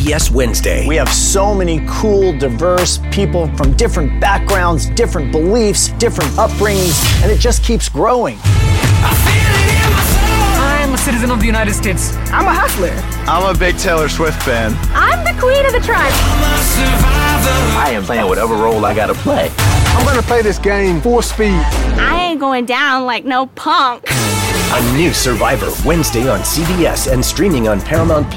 CBS Wednesday. We have so many cool, diverse people from different backgrounds, different beliefs, different upbringings, and it just keeps growing. I'm a citizen of the United States. I'm a hustler. I'm a big Taylor Swift fan. I'm the queen of the tribe. I am playing whatever role I gotta play. I'm gonna play this game full speed. I ain't going down like no punk. A new Survivor, Wednesday on CBS and streaming on Paramount+.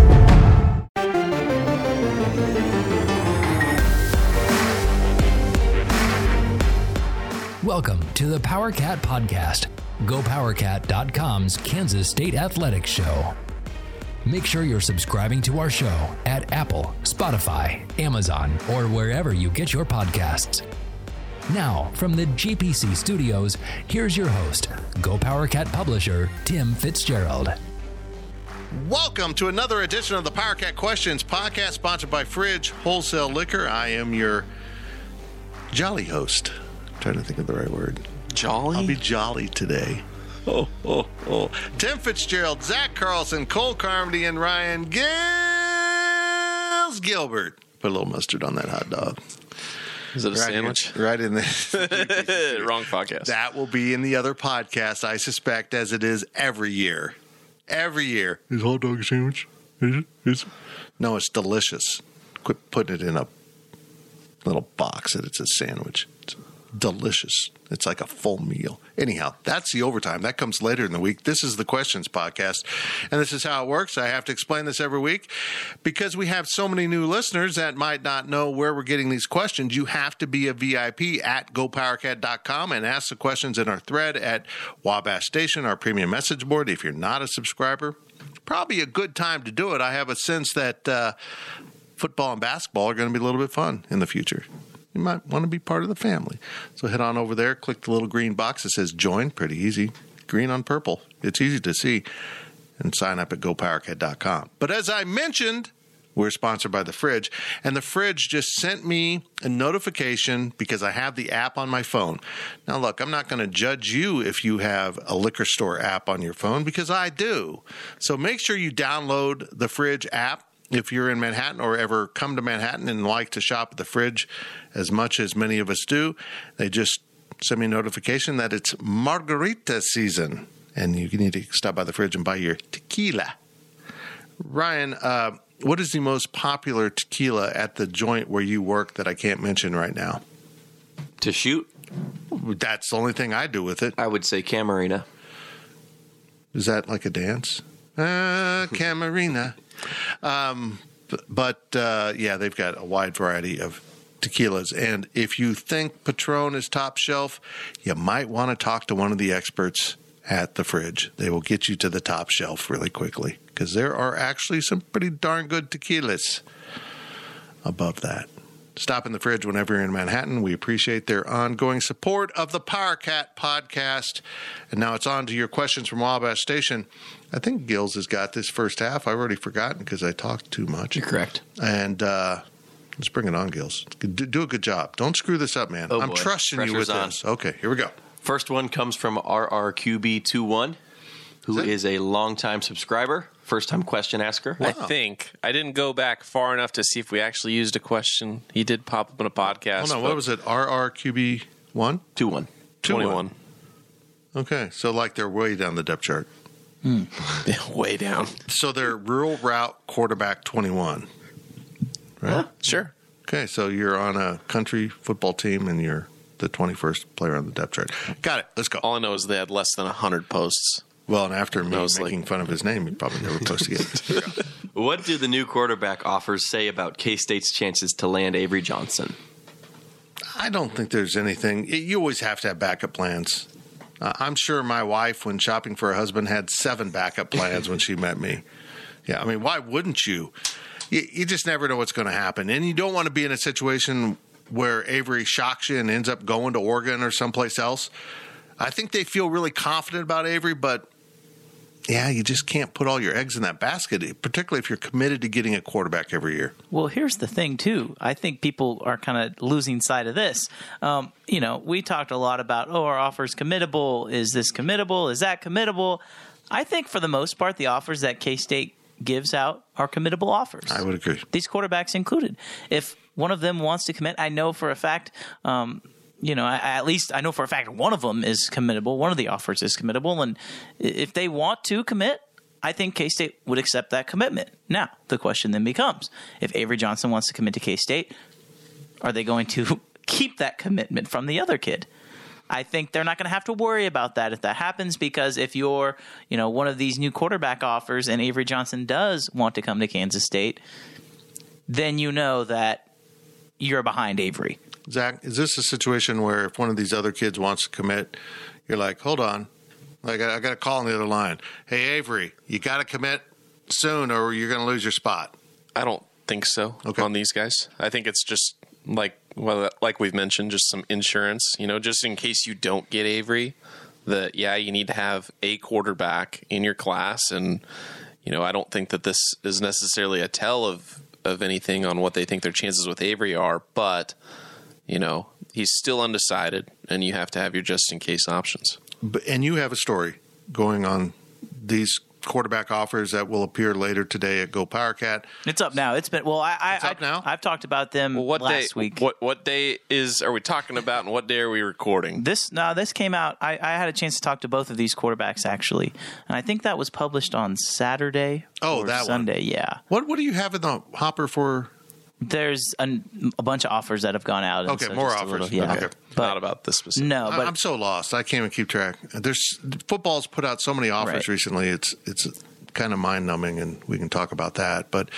Welcome to the PowerCat Podcast, GoPowerCat.com's Kansas State Athletics Show. Make sure you're subscribing to our show at Apple, Spotify, Amazon, or wherever you get your podcasts. Now, from the GPC studios, here's your host, GoPowerCat publisher, Tim Fitzgerald. Welcome to another edition of the PowerCat Questions podcast, sponsored by Fridge Wholesale Liquor. I am your jolly host. I'm trying to think of the right word. Jolly? I'll be jolly today. Oh. Tim Fitzgerald, Zach Carlson, Cole Carmody, and Ryan Gilbert. Put a little mustard on that hot dog. Is it a sandwich? Right in there. Wrong podcast. That will be in the other podcast, I suspect, as it is every year. Every year. Is hot dog a sandwich? Is it? No, it's delicious. Quit putting it in a little box that it's a sandwich. It's delicious. It's like a full meal. Anyhow, that's the overtime. That comes later in the week. This is the Questions Podcast, and this is how it works. I have to explain this every week because we have so many new listeners that might not know where we're getting these questions. You have to be a VIP at GoPowerCat.com and ask the questions in our thread at Wabash Station, our premium message board. If you're not a subscriber, it's probably a good time to do it. I have a sense that football and basketball are going to be a little bit fun in the future. You might want to be part of the family. So head on over there, click the little green box that says join. Pretty easy. Green on purple. It's easy to see. And sign up at GoPowerCat.com. But as I mentioned, we're sponsored by The Fridge. And The Fridge just sent me a notification because I have the app on my phone. Now, look, I'm not going to judge you if you have a liquor store app on your phone because I do. So make sure you download The Fridge app. If you're in Manhattan or ever come to Manhattan and like to shop at the Fridge as much as many of us do, they just send me a notification that it's margarita season and you need to stop by the Fridge and buy your tequila. Ryan, what is the most popular tequila at the joint where you work that I can't mention right now? To shoot? That's the only thing I do with it. I would say Camarena. Is that like a dance? Camarena. Yeah, they've got a wide variety of tequilas. And if you think Patron is top shelf, you might want to talk to one of the experts at the Fridge. They will get you to the top shelf really quickly because there are actually some pretty darn good tequilas above that. Stop in the Fridge whenever you're in Manhattan. We appreciate their ongoing support of the PowerCat Podcast. And now it's on to your questions from Wabash Station. I think Gills has got this first half. I've already forgotten because I talked too much. You're correct. And let's bring it on, Gills. Do a good job. Don't screw this up, man. I'm trusting you with this. Okay, here we go. First one comes from RRQB21, who is a longtime subscriber, first-time question asker. Wow. I think. I didn't go back far enough to see if we actually used a question. He did pop up in a podcast. Hold on, what was it? RRQB1? 21. Okay, so like they're way down the depth chart. Way down. So they're rural route quarterback 21, right? Huh? Sure. Okay, so you're on a country football team and you're the 21st player on the depth chart. Got it. Let's go. All I know is they had less than 100 posts. Well, and after me making fun of his name, he probably never posted it. What do the new quarterback offers say about K-State's chances to land Avery Johnson? I don't think there's anything. You always have to have backup plans. I'm sure my wife, when shopping for her husband, had 7 backup plans when she met me. Yeah, I mean, why wouldn't you? You just never know what's going to happen. And you don't want to be in a situation where Avery shocks you and ends up going to Oregon or someplace else. I think they feel really confident about Avery, but yeah, you just can't put all your eggs in that basket, particularly if you're committed to getting a quarterback every year. Well, here's the thing, too. I think people are kind of losing sight of this. We talked a lot about, our offer's committable. Is this committable? Is that committable? I think for the most part, the offers that K-State gives out are committable offers. I would agree. These quarterbacks included. If one of them wants to commit, I know for a fact, at least I know for a fact one of them is committable. One of the offers is committable. And if they want to commit, I think K-State would accept that commitment. Now, the question then becomes, if Avery Johnson wants to commit to K-State, are they going to keep that commitment from the other kid? I think they're not going to have to worry about that if that happens, because if you're, one of these new quarterback offers and Avery Johnson does want to come to Kansas State, then you know that you're behind Avery. Zach, is this a situation where if one of these other kids wants to commit, you're like, hold on, I got a call on the other line. Hey, Avery, you got to commit soon or you're going to lose your spot? I don't think so on these guys. I think it's just like we've mentioned, just some insurance, just in case you don't get Avery, you need to have a quarterback in your class. And, I don't think that this is necessarily a tell of anything on what they think their chances with Avery are, but, he's still undecided and you have to have your just in case options. And you have a story going on these quarterback offers that will appear later today at Go PowerCat. It's up now. It's been it's up now. I've talked about them last week. What day are we talking about, and what day are we recording? This came out. I had a chance to talk to both of these quarterbacks actually, and I think that was published on Saturday. Oh, that Sunday, one. Yeah. What do you have in the hopper for? There's a bunch of offers that have gone out. Okay, so more offers. Okay. But not about this specific. No, but I'm so lost. I can't even keep track. Football's put out so many offers recently. It's kind of mind numbing, and we can talk about that. But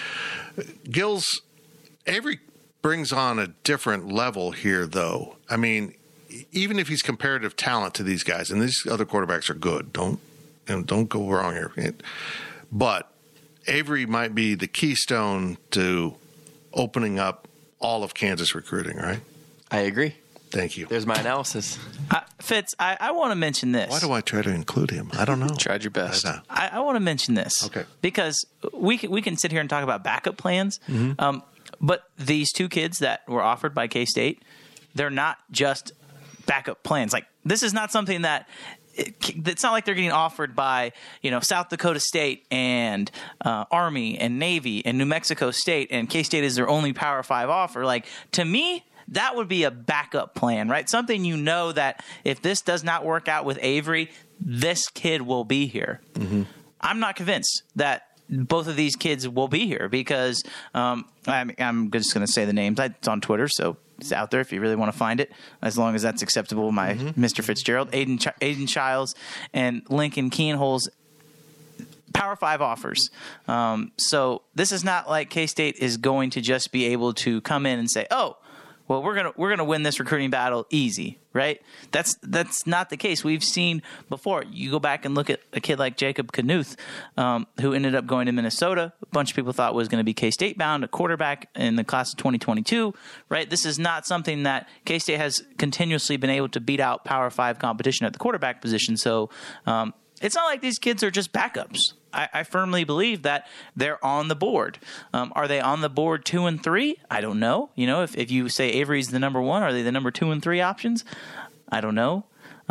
Avery brings on a different level here, though. I mean, even if he's comparative talent to these guys, and these other quarterbacks are good. Don't go wrong here. But Avery might be the keystone to opening up all of Kansas recruiting, right? I agree. Thank you. There's my analysis. Fitz, I want to mention this. Why do I try to include him? I don't know. Tried your best. I want to mention this. Okay. Because we can sit here and talk about backup plans, but these two kids that were offered by K-State, they're not just backup plans. Like, this is not something that it's not like they're getting offered by, South Dakota State and Army and Navy and New Mexico State, and K-State is their only Power 5 offer. Like, to me, that would be a backup plan, right? Something that if this does not work out with Avery, this kid will be here. Mm-hmm. I'm not convinced that both of these kids will be here because I'm just going to say the names. It's on Twitter, so it's out there if you really want to find it, as long as that's acceptable. Mr. Fitzgerald, Aiden Childs, and Lincoln Keenholz. Power 5 offers. So this is not like K-State is going to just be able to come in and say, oh, well, we're gonna win this recruiting battle easy, right? That's not the case. We've seen before. You go back and look at a kid like Jacob Knuth, who ended up going to Minnesota. A bunch of people thought was going to be K-State bound, a quarterback in the class of 2022, right? This is not something that K-State has continuously been able to beat out Power 5 competition at the quarterback position. So it's not like these kids are just backups. I firmly believe that they're on the board. Are they on the board 2 and 3? I don't know. If you say Avery's the number 1, are they the number 2 and 3 options? I don't know.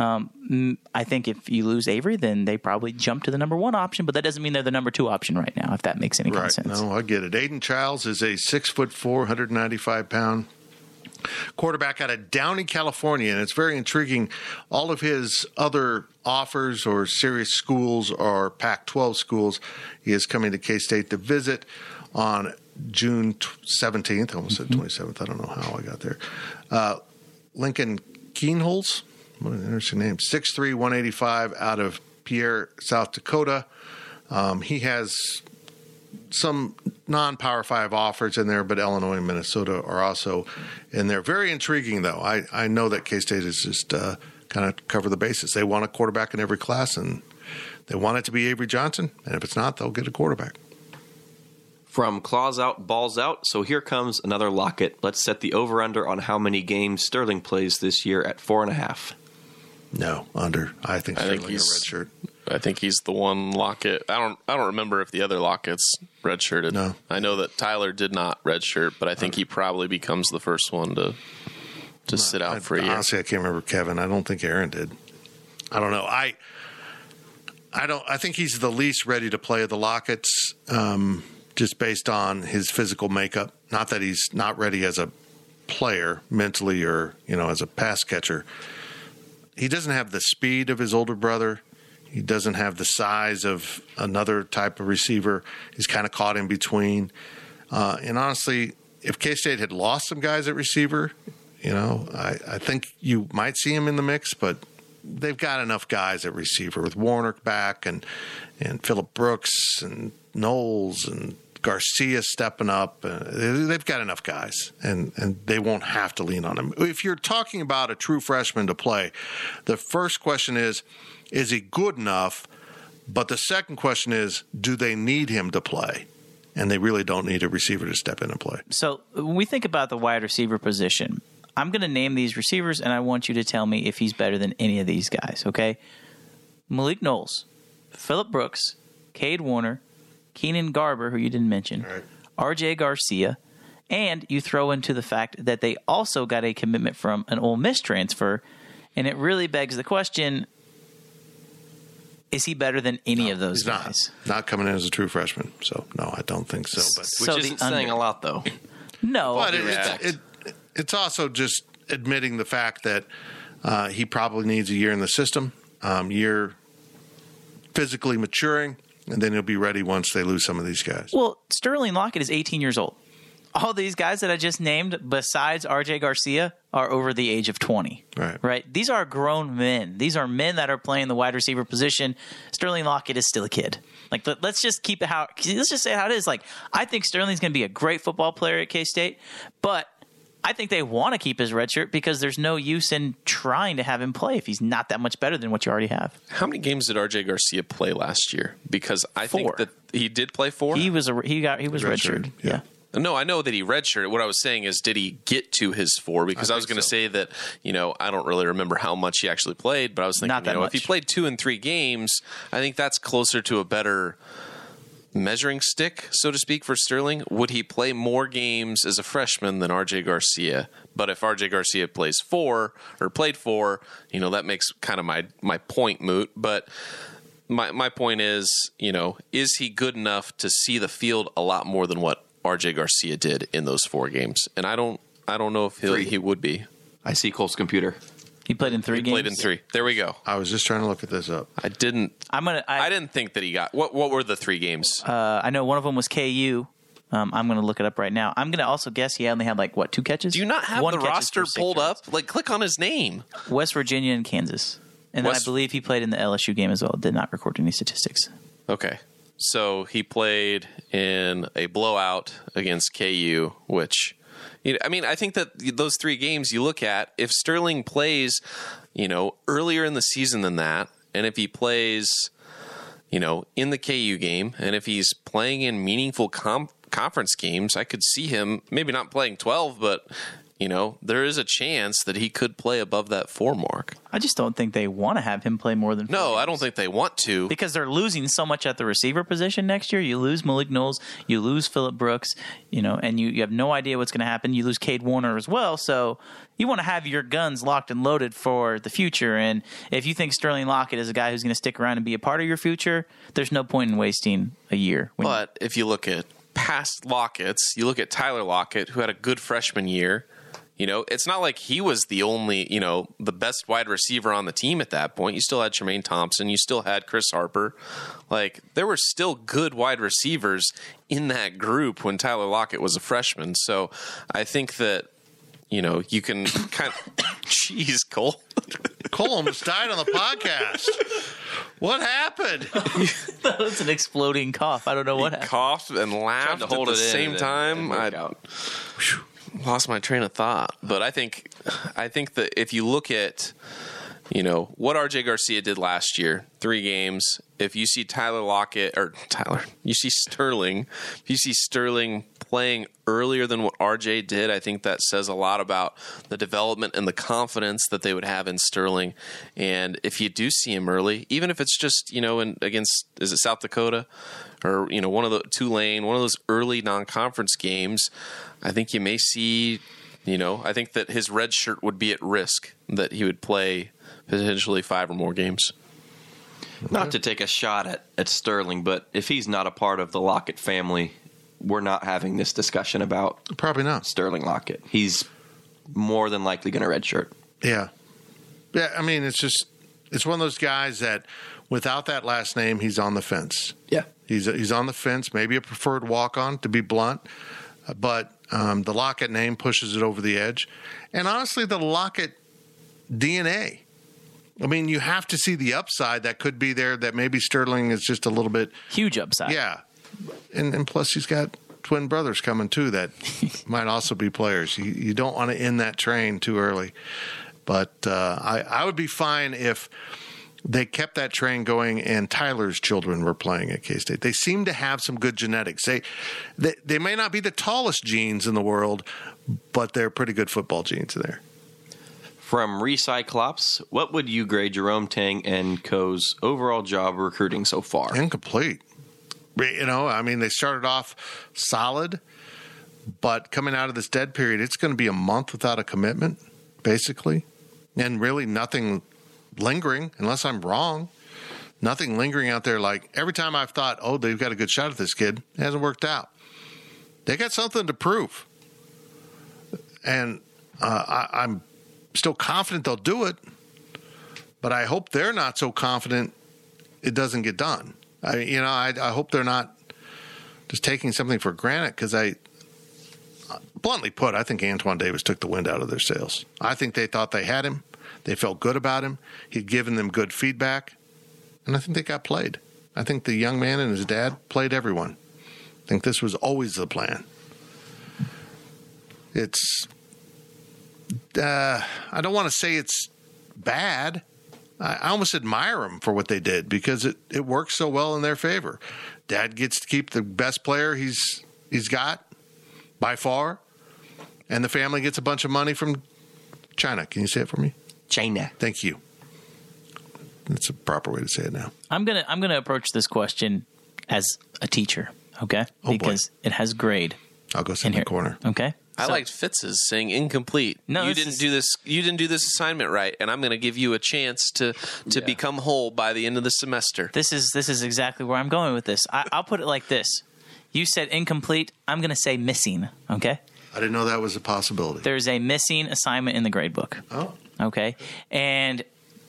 I think if you lose Avery, then they probably jump to the number 1 option, but that doesn't mean they're the number 2 option right now, if that makes any kind of sense. No, I get it. Aiden Childs is a 6'4", 195-pound quarterback out of Downey, California, and it's very intriguing. All of his other offers or serious schools are Pac-12 schools. He is coming to K-State to visit on June 17th. I almost said 27th. I don't know how I got there. Lincoln Keenholz, what an interesting name, 6'3", 185, out of Pierre, South Dakota. He has some non-Power 5 offers in there, but Illinois and Minnesota are also in there. Very intriguing, though. I know that K-State is just kind of cover the bases. They want a quarterback in every class, and they want it to be Avery Johnson, and if it's not, they'll get a quarterback. From claws out, balls out, so here comes another Lockett. Let's set the over-under on how many games Sterling plays this year at 4.5. No, under. I think Sterling is a red shirt. I think he's the one Lockett. I don't remember if the other Lockett's redshirted. No. I know that Tyler did not redshirt, but I think he probably becomes the first one to sit out for a year. Honestly, I can't remember Kevin. I don't think Aaron did. I don't know. I think he's the least ready to play of the Locketts, just based on his physical makeup. Not that he's not ready as a player mentally or, as a pass catcher. He doesn't have the speed of his older brother. He doesn't have the size of another type of receiver. He's kind of caught in between. And honestly, if K-State had lost some guys at receiver, I think you might see him in the mix, but they've got enough guys at receiver with Warner back and Phillip Brooks and Knowles and Garcia stepping up. They've got enough guys, and they won't have to lean on him. If you're talking about a true freshman to play, the first question is he good enough? But the second question is, do they need him to play? And they really don't need a receiver to step in and play. So when we think about the wide receiver position, I'm going to name these receivers, and I want you to tell me if he's better than any of these guys, okay? Malik Knowles, Phillip Brooks, Cade Warner, Keenan Garber, who you didn't mention, right, RJ Garcia, and you throw into the fact that they also got a commitment from an Ole Miss transfer, and it really begs the question, is he better than any of those guys? Not coming in as a true freshman, so no, I don't think so. But which isn't saying a lot, though. No. But it's also just admitting the fact that he probably needs a year in the system, year physically maturing, and then he'll be ready once they lose some of these guys. Well, Sterling Lockett is 18 years old. All these guys that I just named, besides RJ Garcia, are over the age of 20. Right? These are grown men. These are men that are playing the wide receiver position. Sterling Lockett is still a kid. Like, let's just keep it let's just say how it is. Like, I think Sterling's going to be a great football player at K-State, but I think they want to keep his red shirt because there's no use in trying to have him play if he's not that much better than what you already have. How many games did RJ Garcia play last year? Because I think that he did play 4. He was redshirted. Yeah. No, I know that he redshirted. What I was saying is, did he get to his 4? Because I was going to say that, I don't really remember how much he actually played, but I was thinking, if he played 2 and 3 games, I think that's closer to a better measuring stick, so to speak, for Sterling. Would he play more games as a freshman than RJ Garcia? But if RJ Garcia plays 4 or played 4, that makes kind of my point moot. But my point is, is he good enough to see the field a lot more than what RJ Garcia did in those 4 games? And I don't know if he would be. I see Cole's computer. He played in 3 games? Played in 3. There we go. I was just trying to look at this up. I didn't think that he got... What were the 3 games? I know one of them was KU. I'm going to look it up right now. I'm going to also guess he only had 2 catches? Do you not have the roster pulled up? Click on his name. West Virginia and Kansas. And then I believe he played in the LSU game as well. Did not record any statistics. Okay. So he played in a blowout against KU, which... I think that those 3 games you look at, if Sterling plays, earlier in the season than that, and if he plays, in the KU game, and if he's playing in meaningful conference games, I could see him maybe not playing 12, but, there is a chance that he could play above that 4 mark. I just don't think they want to have him play more than 4 No, games. I don't think they want to. Because they're losing so much at the receiver position next year. You lose Malik Knowles, you lose Phillip Brooks, and you have no idea what's going to happen. You lose Cade Warner as well. So you want to have your guns locked and loaded for the future. And if you think Sterling Lockett is a guy who's going to stick around and be a part of your future, there's no point in wasting a year. But if you look at past Locketts, you look at Tyler Lockett, who had a good freshman year. It's not like he was the only, the best wide receiver on the team at that point. You still had Tremaine Thompson. You still had Chris Harper. There were still good wide receivers in that group when Tyler Lockett was a freshman. So I think that, you can kind of... Jeez, Cole. Cole almost died on the podcast. What happened? That was an exploding cough. I don't know what happened. Coughed and laughed at the same time. Lost my train of thought. But I think that if you look at, what RJ Garcia did last year, 3 games, if you see you see Sterling, if you see Sterling playing earlier than what RJ did, I think that says a lot about the development and the confidence that they would have in Sterling. And if you do see him early, even if it's just, against, is it South Dakota? Or, one of the Tulane, one of those early non-conference games, I think you may see, I think that his red shirt would be at risk, that he would play potentially 5 or more games. Not to take a shot at Sterling, but if he's not a part of the Lockett family, we're not having this discussion about probably not Sterling Lockett. He's more than likely going to redshirt. Yeah. Yeah, I mean, it's one of those guys that without that last name, he's on the fence. Yeah. He's on the fence, maybe a preferred walk-on, to be blunt. But the Lockett name pushes it over the edge. And honestly, the Lockett DNA. I mean, you have to see the upside that could be there, that maybe Sterling is just a little bit... Huge upside. Yeah. And plus, he's got twin brothers coming, too, that might also be players. You don't want to end that train too early. But I would be fine if they kept that train going and Tyler's children were playing at K-State. They seem to have some good genetics. They may not be the tallest genes in the world, but they're pretty good football genes there. From Recyclops, what would you grade Jerome Tang and Co.'s overall job recruiting so far? Incomplete. You know, I mean, they started off solid, but coming out of this dead period, it's going to be a month without a commitment, basically, and really nothing lingering, unless I'm wrong. Nothing lingering out there. Like every time I've thought, oh, they've got a good shot at this kid, it hasn't worked out. They got something to prove, and I'm still confident they'll do it, but I hope they're not so confident it doesn't get done. I hope they're not just taking something for granted, because bluntly put, I think Antoine Davis took the wind out of their sails. I think they thought they had him. They felt good about him. He'd given them good feedback, and I think they got played. I think the young man and his dad played everyone. I think this was always the plan. It's I don't want to say it's bad. I almost admire them for what they did, because it works so well in their favor. Dad gets to keep the best player he's got by far, and the family gets a bunch of money from China. Can you say it for me? China. Thank you. That's a proper way to say it now. I'm gonna approach this question as a teacher, okay? Because it has grade. I'll go sit in the corner. Okay. I liked Fitz's saying incomplete. No, you didn't do this. You didn't do this assignment right, and I'm going to give you a chance to become whole by the end of the semester. This is exactly where I'm going with this. I'll put it like this: you said incomplete. I'm going to say missing. Okay. I didn't know that was a possibility. There's a missing assignment in the grade book. Oh. Okay. And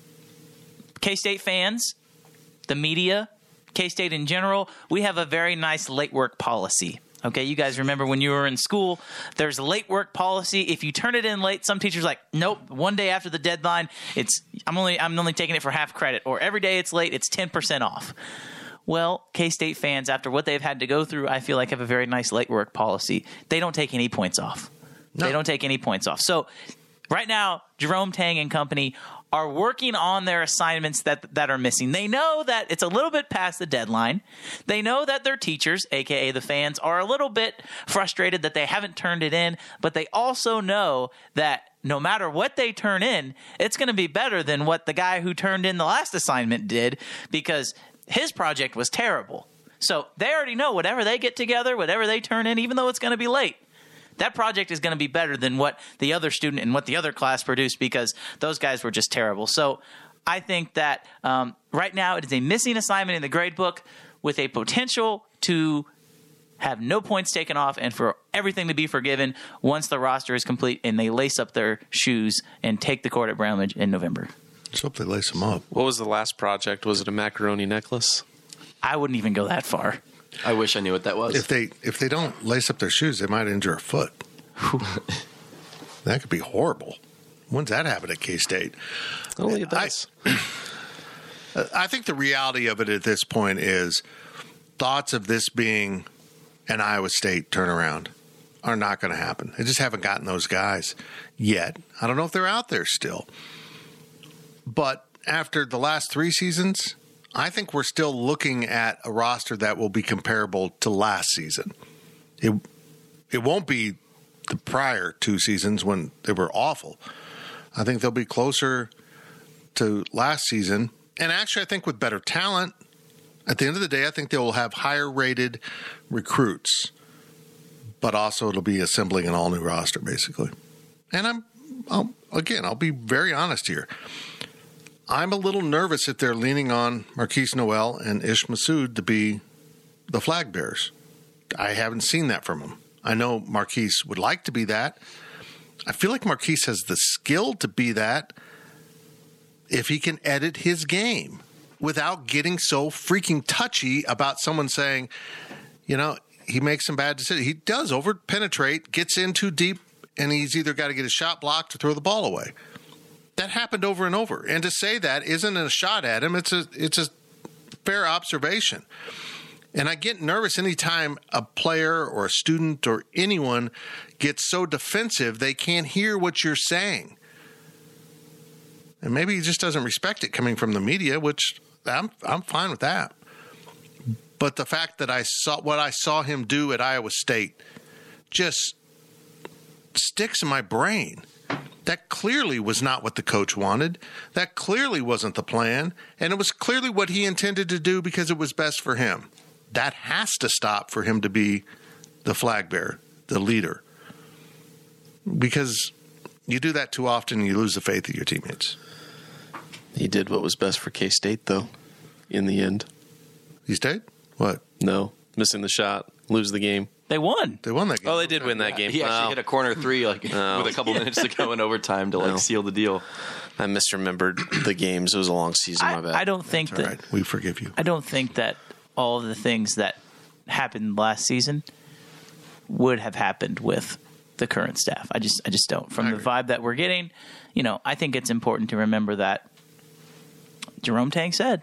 K-State fans, the media, K-State in general, we have a very nice late work policy. Okay, you guys remember when you were in school, there's a late work policy. If you turn it in late, some teachers are like, nope, one day after the deadline, I'm only taking it for half credit, or every day it's late, it's 10% off. Well, K-State fans, after what they've had to go through, I feel like have a very nice late work policy. They don't take any points off. No. They don't take any points off. So right now, Jerome Tang and company are working on their assignments that are missing. They know that it's a little bit past the deadline. They know that their teachers, a.k.a. the fans, are a little bit frustrated that they haven't turned it in, but they also know that no matter what they turn in, it's going to be better than what the guy who turned in the last assignment did, because his project was terrible. So they already know whatever they get together, whatever they turn in, even though it's going to be late, that project is going to be better than what the other student and what the other class produced, because those guys were just terrible. So I think that right now it is a missing assignment in the grade book with a potential to have no points taken off and for everything to be forgiven once the roster is complete and they lace up their shoes and take the court at Brownridge in November. Let's hope they lace them up. What was the last project? Was it a macaroni necklace? I wouldn't even go that far. I wish I knew what that was. If they don't lace up their shoes, they might injure a foot. That could be horrible. When's that happen at K-State? Only it does. I think the reality of it at this point is thoughts of this being an Iowa State turnaround are not going to happen. They just haven't gotten those guys yet. I don't know if they're out there still. But after the last 3 seasons, I think we're still looking at a roster that will be comparable to last season. It won't be the prior 2 seasons when they were awful. I think they'll be closer to last season. And actually, I think with better talent, at the end of the day, I think they will have higher rated recruits. But also it'll be assembling an all-new roster, basically. And I'll be very honest here. I'm a little nervous if they're leaning on Marquise Noel and Ish Massoud to be the flag bearers. I haven't seen that from him. I know Marquise would like to be that. I feel like Marquise has the skill to be that if he can edit his game without getting so freaking touchy about someone saying, he makes some bad decisions. He does over-penetrate, gets in too deep, and he's either got to get a shot blocked or throw the ball away. That happened over and over. And to say that isn't a shot at him. It's a fair observation. And I get nervous anytime a player or a student or anyone gets so defensive they can't hear what you're saying. And maybe he just doesn't respect it coming from the media, which I'm fine with that. But the fact that I saw him do at Iowa State just sticks in my brain. That clearly was not what the coach wanted. That clearly wasn't the plan. And it was clearly what he intended to do because it was best for him. That has to stop for him to be the flag bearer, the leader. Because you do that too often and you lose the faith of your teammates. He did what was best for K-State, though, in the end. He stayed? What? No. Missing the shot. Lose the game. They won. They won that game. Oh, they did win that game. He actually hit a corner three with a couple minutes to go in overtime to seal the deal. I misremembered the games. It was a long season, my bad. I don't think That's all right. We forgive you. I don't think that all of the things that happened last season would have happened with the current staff. I just don't. From the vibe that we're getting, I think it's important to remember that Jerome Tang said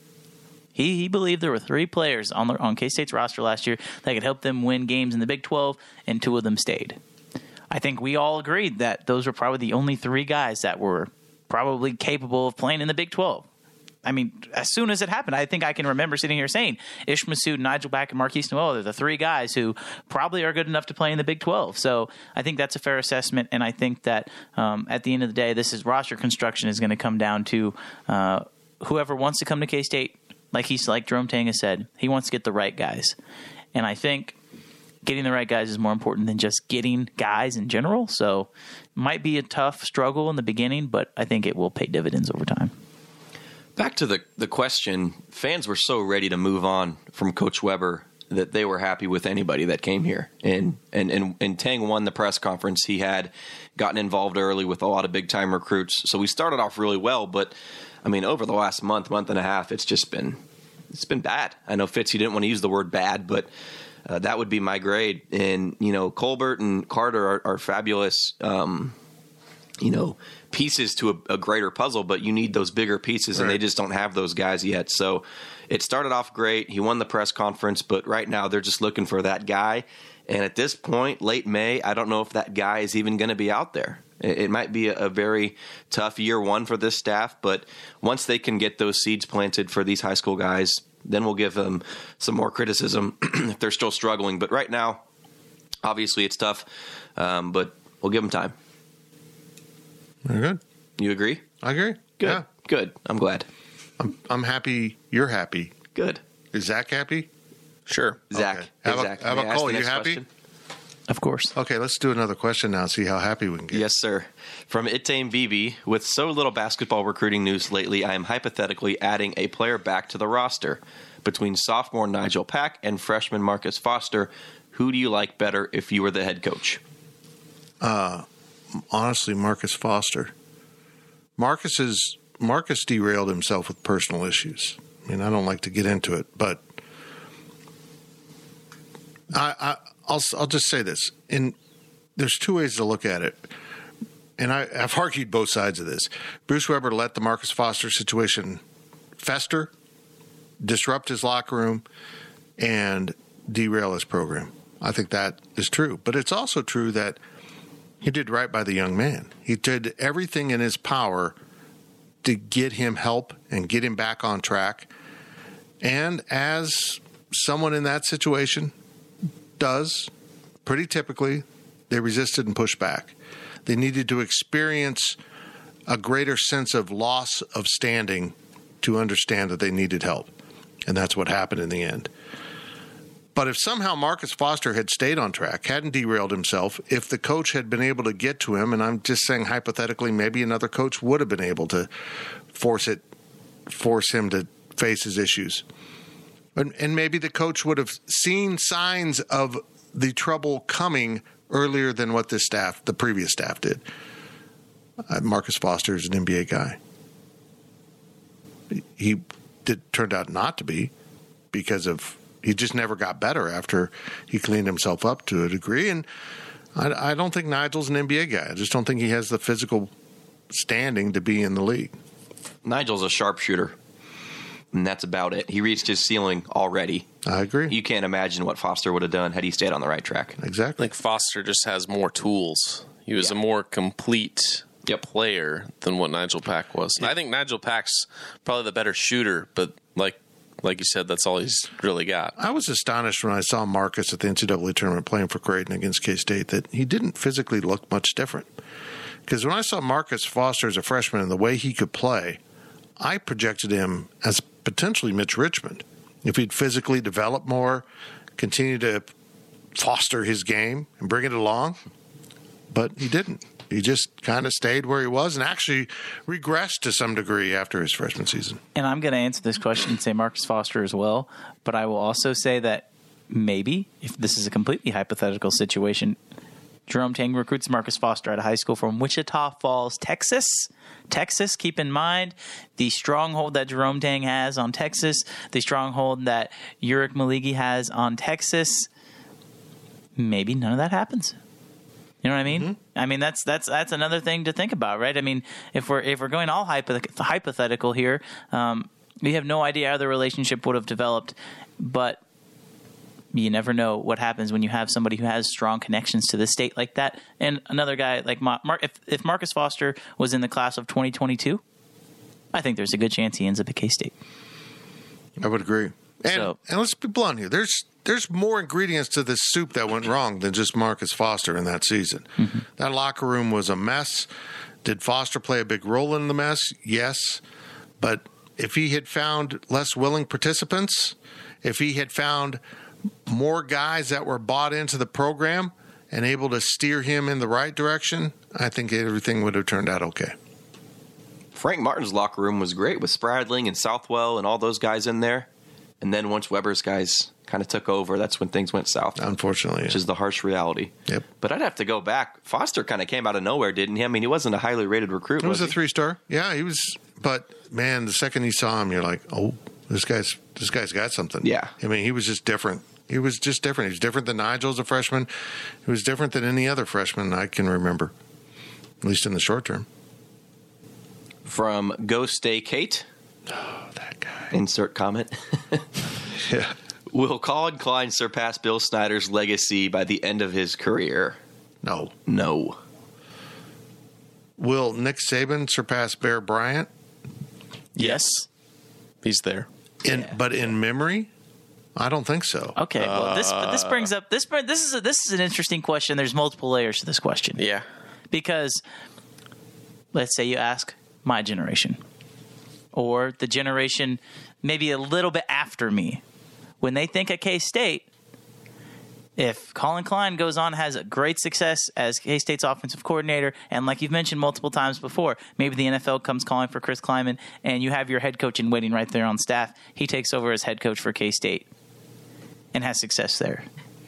he believed there were 3 players on K-State's roster last year that could help them win games in the Big 12, and 2 of them stayed. I think we all agreed that those were probably the only 3 guys that were probably capable of playing in the Big 12. I mean, as soon as it happened, I think I can remember sitting here saying Ish Massoud, Nigel Back, and Marquise Noel are the 3 guys who probably are good enough to play in the Big 12. So I think that's a fair assessment, and I think that at the end of the day, this is roster construction is going to come down to whoever wants to come to K-State. Like Jerome Tang has said, he wants to get the right guys. And I think getting the right guys is more important than just getting guys in general. So it might be a tough struggle in the beginning, but I think it will pay dividends over time. Back to the question, fans were so ready to move on from Coach Weber that they were happy with anybody that came here. And Tang won the press conference. He had gotten involved early with a lot of big-time recruits. So we started off really well, but I mean, over the last month and a half, it's been bad. I know Fitz, you didn't want to use the word bad, but that would be my grade. And, Colbert and Carter are fabulous, pieces to a greater puzzle, but you need those bigger pieces, and they just don't have those guys yet. So it started off great. He won the press conference, but right now they're just looking for that guy. And at this point, late May, I don't know if that guy is even going to be out there. It might be a very tough year one for this staff, but once they can get those seeds planted for these high school guys, then we'll give them some more criticism if they're still struggling. But right now, obviously it's tough, but we'll give them time. Very good. You agree? I agree. Good. Yeah. Good. I'm glad. I'm happy. You're happy. Good. Is Zach happy? Sure. Zach. Okay. Hey, How Zach. about Cole? You happy? Question? Of course. Okay, let's do another question now and see how happy we can get. Yes, sir. From Itame Bibi, with so little basketball recruiting news lately, I am hypothetically adding a player back to the roster. Between sophomore Nigel Pack and freshman Marcus Foster, who do you like better if you were the head coach? Honestly, Marcus Foster. Marcus derailed himself with personal issues. I mean, I don't like to get into it, but I'll just say this. There's 2 ways to look at it, and I've argued both sides of this. Bruce Weber let the Marcus Foster situation fester, disrupt his locker room, and derail his program. I think that is true. But it's also true that he did right by the young man. He did everything in his power to get him help and get him back on track. And as someone in that situation does, pretty typically, they resisted and pushed back. They needed to experience a greater sense of loss of standing to understand that they needed help. And that's what happened in the end. But if somehow Marcus Foster had stayed on track, hadn't derailed himself, if the coach had been able to get to him, and I'm just saying hypothetically, maybe another coach would have been able to force him to face his issues. And maybe the coach would have seen signs of the trouble coming earlier than what the previous staff did. Marcus Foster is an NBA guy. He turned out not to be because he just never got better after he cleaned himself up to a degree. And I don't think Nigel's an NBA guy. I just don't think he has the physical standing to be in the league. Nigel's a sharpshooter, and that's about it. He reached his ceiling already. I agree. You can't imagine what Foster would have done had he stayed on the right track. Exactly. I think Foster just has more tools. He was a more complete player than what Nigel Pack was. And I think Nigel Pack's probably the better shooter, but like you said, that's all he's really got. I was astonished when I saw Marcus at the NCAA tournament playing for Creighton against K-State that he didn't physically look much different. Because when I saw Marcus Foster as a freshman and the way he could play, I projected him as potentially Mitch Richmond. If he'd physically develop more, continue to foster his game and bring it along. But he didn't. He just kind of stayed where he was and actually regressed to some degree after his freshman season. And I'm going to answer this question and say Marcus Foster as well. But I will also say that maybe, if this is a completely hypothetical situation, Jerome Tang recruits Marcus Foster out of high school from Wichita Falls, Texas. Texas, keep in mind the stronghold that Jerome Tang has on Texas, the stronghold that Uric Maligi has on Texas. Maybe none of that happens. You know what I mean? Mm-hmm. I mean, that's another thing to think about, right? I mean, if we're going all hypothetical here, we have no idea how the relationship would have developed, but you never know what happens when you have somebody who has strong connections to the state like that. And another guy like if Marcus Foster was in the class of 2022, I think there's a good chance he ends up at K-State. I would agree. And let's be blunt here. There's more ingredients to this soup that went wrong than just Marcus Foster in that season. Mm-hmm. That locker room was a mess. Did Foster play a big role in the mess? Yes. But if he had found less willing participants, if he had found more guys that were bought into the program and able to steer him in the right direction, I think everything would have turned out okay. Frank Martin's locker room was great with Spradling and Southwell and all those guys in there. And then once Weber's guys kind of took over, that's when things went south. Unfortunately. Which is the harsh reality. Yep. But I'd have to go back. Foster kind of came out of nowhere, didn't he? I mean, he wasn't a highly rated recruit. He was a 3-star. Yeah, he was. But, man, the second you saw him, you're like, oh, this guy's got something. Yeah. I mean, he was just different. He was different than Nigel as a freshman. He was different than any other freshman I can remember, at least in the short term. From Go Stay Kate. Oh, that guy. Insert comment. Yeah. Will Colin Klein surpass Bill Snyder's legacy by the end of his career? No. Will Nick Saban surpass Bear Bryant? Yes. He's there. But in memory? I don't think so. Okay, well, this brings up this is an interesting question. There's multiple layers to this question. Yeah. Because let's say you ask my generation or the generation maybe a little bit after me. When they think of K-State, if Colin Klein goes on, has a great success as K-State's offensive coordinator, and like you've mentioned multiple times before, maybe the NFL comes calling for Chris Kleiman, and you have your head coach in waiting right there on staff. He takes over as head coach for K-State and has success there.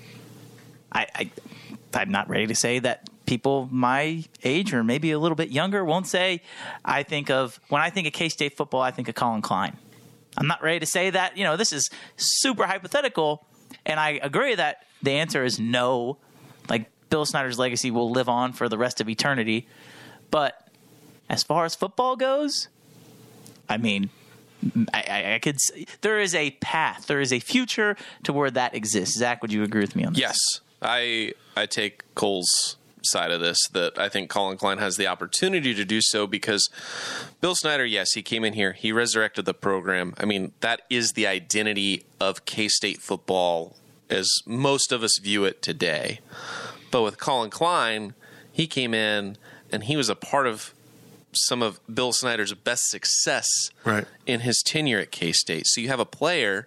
I'm not ready to say that people my age or maybe a little bit younger won't say, when I think of K-State football, I think of Colin Klein. I'm not ready to say that. This is super hypothetical, and I agree that the answer is no. Like, Bill Snyder's legacy will live on for the rest of eternity. But as far as football goes, I mean, I could say there is a path, there is a future to where that exists. Zach, would you agree with me on this? Yes. I take Cole's side of this, that I think Colin Klein has the opportunity to do so because Bill Snyder, yes, he came in here, he resurrected the program. I mean, that is the identity of K-State football as most of us view it today. But with Colin Klein, he came in and he was a part of some of Bill Snyder's best success in his tenure at K-State. So you have a player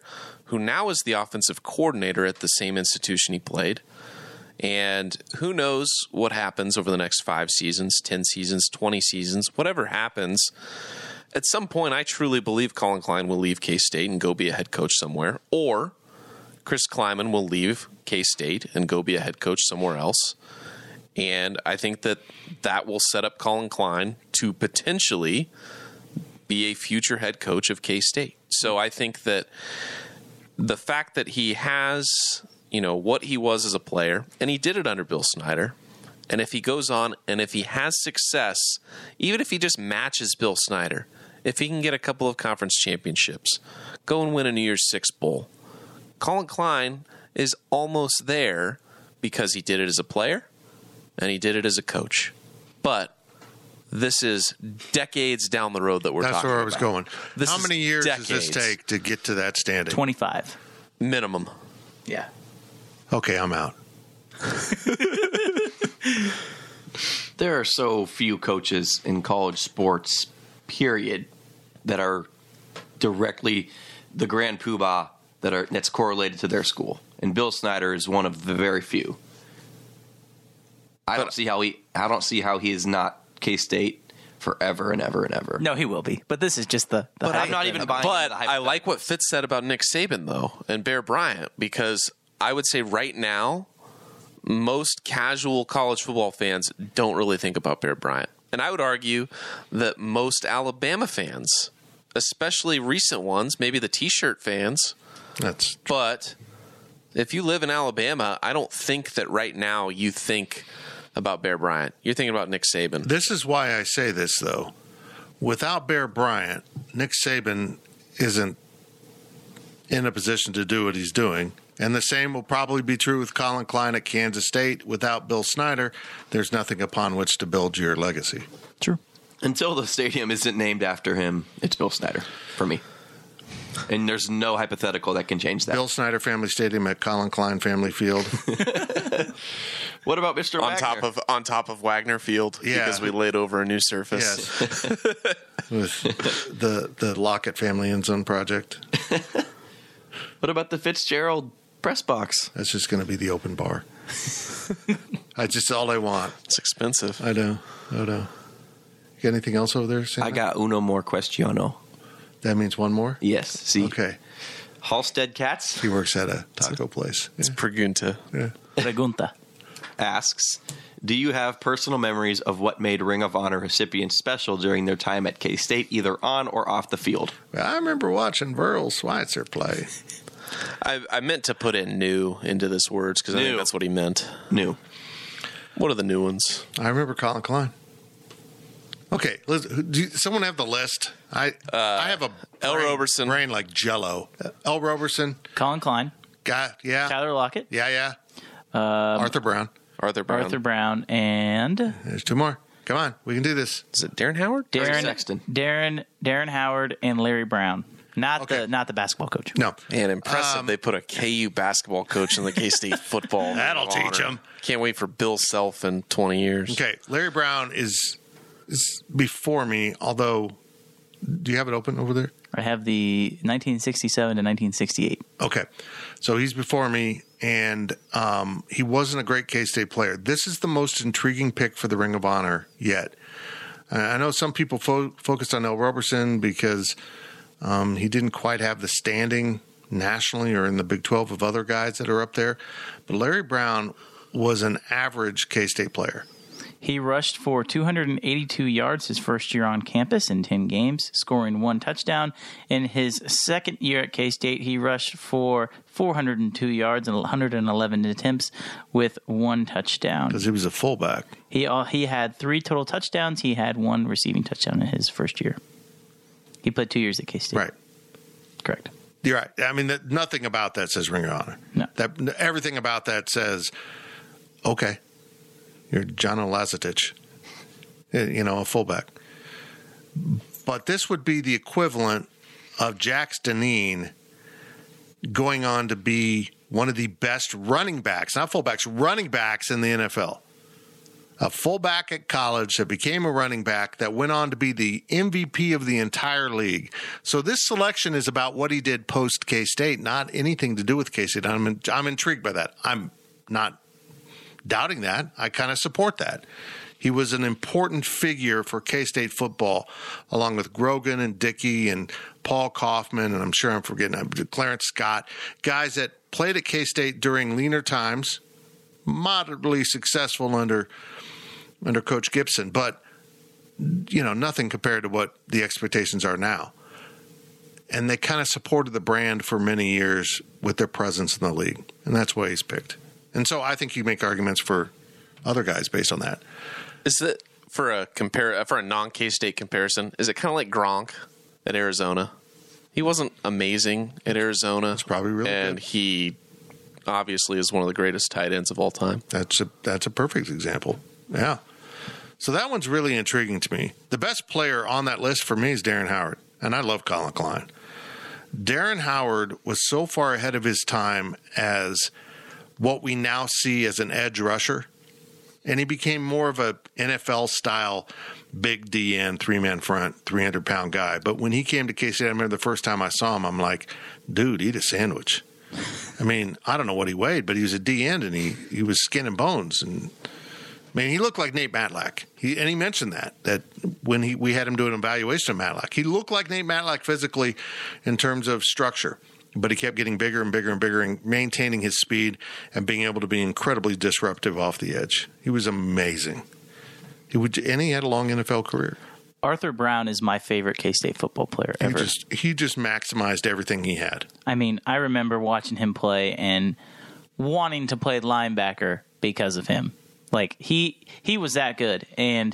who now is the offensive coordinator at the same institution he played. And who knows what happens over the next 5 seasons, 10 seasons, 20 seasons, whatever happens. At some point, I truly believe Colin Klein will leave K-State and go be a head coach somewhere. Or Chris Kleiman will leave K-State and go be a head coach somewhere else. And I think that will set up Colin Klein to potentially be a future head coach of K-State. So I think that the fact that he has, what he was as a player, and he did it under Bill Snyder, and if he goes on and if he has success, even if he just matches Bill Snyder, if he can get a couple of conference championships, go and win a New Year's Six bowl, Colin Klein is almost there because he did it as a player and he did it as a coach. But this is decades down the road that we're talking about. That's where I was going. How many years does this take to get to that standing? 25. Minimum. Yeah. Okay, I'm out. There are so few coaches in college sports, period, that are directly the grand poobah that's correlated to their school. And Bill Snyder is one of the very few. I don't see how he is not K-State forever and ever and ever. No, he will be. But this is just the But I'm not even buying But the hype. I like what Fitz said about Nick Saban, though, and Bear Bryant, because I would say right now, most casual college football fans don't really think about Bear Bryant. And I would argue that most Alabama fans, especially recent ones, maybe the T-shirt fans, but if you live in Alabama, I don't think that right now you think about Bear Bryant. You're thinking about Nick Saban. This is why I say this, though. Without Bear Bryant, Nick Saban isn't in a position to do what he's doing. And the same will probably be true with Colin Klein at Kansas State. Without Bill Snyder, there's nothing upon which to build your legacy. True. Until the stadium isn't named after him, it's Bill Snyder for me. And there's no hypothetical that can change that. Bill Snyder Family Stadium at Colin Klein Family Field. What about Mr. Wagner? On top of Wagner Field, because we laid over a new surface. Yes. With the Lockett Family End Zone project. What about the Fitzgerald press box? That's just going to be the open bar. That's just all I want. It's expensive. I know. You got anything else over there, Santa? I got uno more questiono. That means one more? Yes. See. Okay. Halstead Cats. He works at a taco place. It's Pregunta. Yeah. Pregunta. Asks, do you have personal memories of what made Ring of Honor recipients special during their time at K-State, either on or off the field? Well, I remember watching Verl Schweitzer play. I meant to put in new into this words because I think that's what he meant. New. What are the new ones? I remember Colin Klein. Okay, do someone have the list? I have a L. Roberson. brain like Jell-O. L. Roberson. Colin Klein. Yeah. Tyler Lockett. Yeah. Arthur Brown. Arthur Brown. And There's two more. Come on, we can do this. Is it Darren Howard? Darren Sexton. Darren Howard and Larry Brown. Not the basketball coach. No. Man, impressive. They put a KU basketball coach in the K-State football. That'll Ring of teach Honor. him. Can't wait for Bill Self in 20 years. Okay, Larry Brown is before me, although, do you have it open over there? I have the 1967 to 1968. Okay, so he's before me, and he wasn't a great K-State player. This is the most intriguing pick for the Ring of Honor yet. I know some people focused on L. Roberson because he didn't quite have the standing nationally or in the Big 12 of other guys that are up there, but Larry Brown was an average K-State player. He rushed for 282 yards his first year on campus in 10 games, scoring 1 touchdown. In his second year at K-State, he rushed for 402 yards and 111 attempts with 1 touchdown. Because he was a fullback. He had 3 total touchdowns. He had 1 receiving touchdown in his first year. He played 2 years at K-State. Right. Correct. You're right. I mean, nothing about that says Ring of Honor. No. Everything about that says, okay, you're John Olazetich, a fullback. But this would be the equivalent of Jax Deneen going on to be one of the best running backs, not fullbacks, running backs in the NFL. a fullback at college that became a running back that went on to be the MVP of the entire league. So this selection is about what he did post K-State, not anything to do with K-State. I'm intrigued by that. I'm not doubting that. I kind of support that. He was an important figure for K-State football, along with Grogan and Dickey and Paul Kaufman, and I'm sure I'm forgetting Clarence Scott, guys that played at K-State during leaner times, moderately successful under Coach Gibson, but nothing compared to what the expectations are now. And they kind of supported the brand for many years with their presence in the league, and that's why he's picked. And so I think you make arguments for other guys based on that. Is it for a non-K-State comparison? Is it kind of like Gronk at Arizona? He wasn't amazing at Arizona. It's probably really and good. He obviously is one of the greatest tight ends of all time. That's a perfect example. Yeah. So that one's really intriguing to me. The best player on that list for me is Darren Howard, and I love Colin Klein. Darren Howard was so far ahead of his time as what we now see as an edge rusher. And he became more of a NFL-style big DN, three-man front, 300-pound guy. But when he came to K-State, I remember the first time I saw him, I'm like, dude, eat a sandwich. I mean, I don't know what he weighed, but he was a DN, and he was skin and bones. And, he looked like Nate Matlack. He mentioned that when we had him do an evaluation of Matlack. He looked like Nate Matlack physically in terms of structure. But he kept getting bigger and bigger and bigger and maintaining his speed and being able to be incredibly disruptive off the edge. He was amazing. And he had a long NFL career. Arthur Brown is my favorite K-State football player ever. He just maximized everything he had. I remember watching him play and wanting to play linebacker because of him. Like, he was that good. And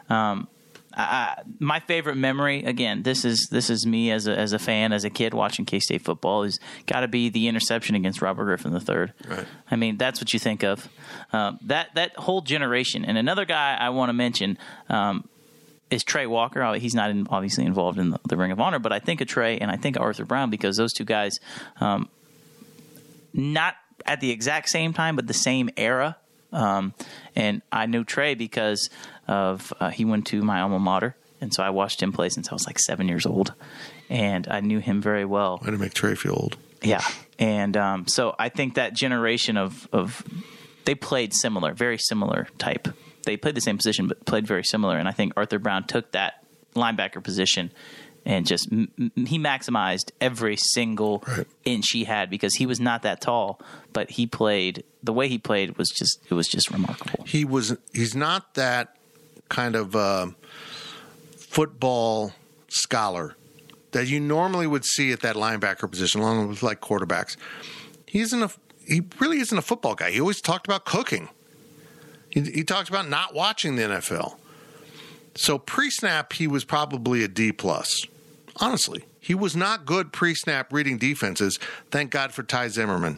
my favorite memory, again, this is me as a fan, as a kid watching K-State football, is got to be the interception against Robert Griffin III. Right. That's what you think of. That whole generation. And another guy I want to mention is Trey Walker. He's not obviously involved in the Ring of Honor, but I think of Trey and I think of Arthur Brown because those two guys, not at the exact same time, but the same era. And I knew Trey because of he went to my alma mater, and so I watched him play since I was like 7 years old, and I knew him very well. Way to make Trey feel old. Yeah, and so I think that generation of they played similar, very similar type. They played the same position, but played very similar, and I think Arthur Brown took that linebacker position and just he maximized every single inch he had because he was not that tall, but he played the way he played was just remarkable. He's not that kind of football scholar that you normally would see at that linebacker position, along with like quarterbacks. He really isn't a football guy. He always talked about cooking. He talked about not watching the NFL. So pre-snap, he was probably a D+. Honestly, he was not good pre-snap reading defenses. Thank God for Ty Zimmerman.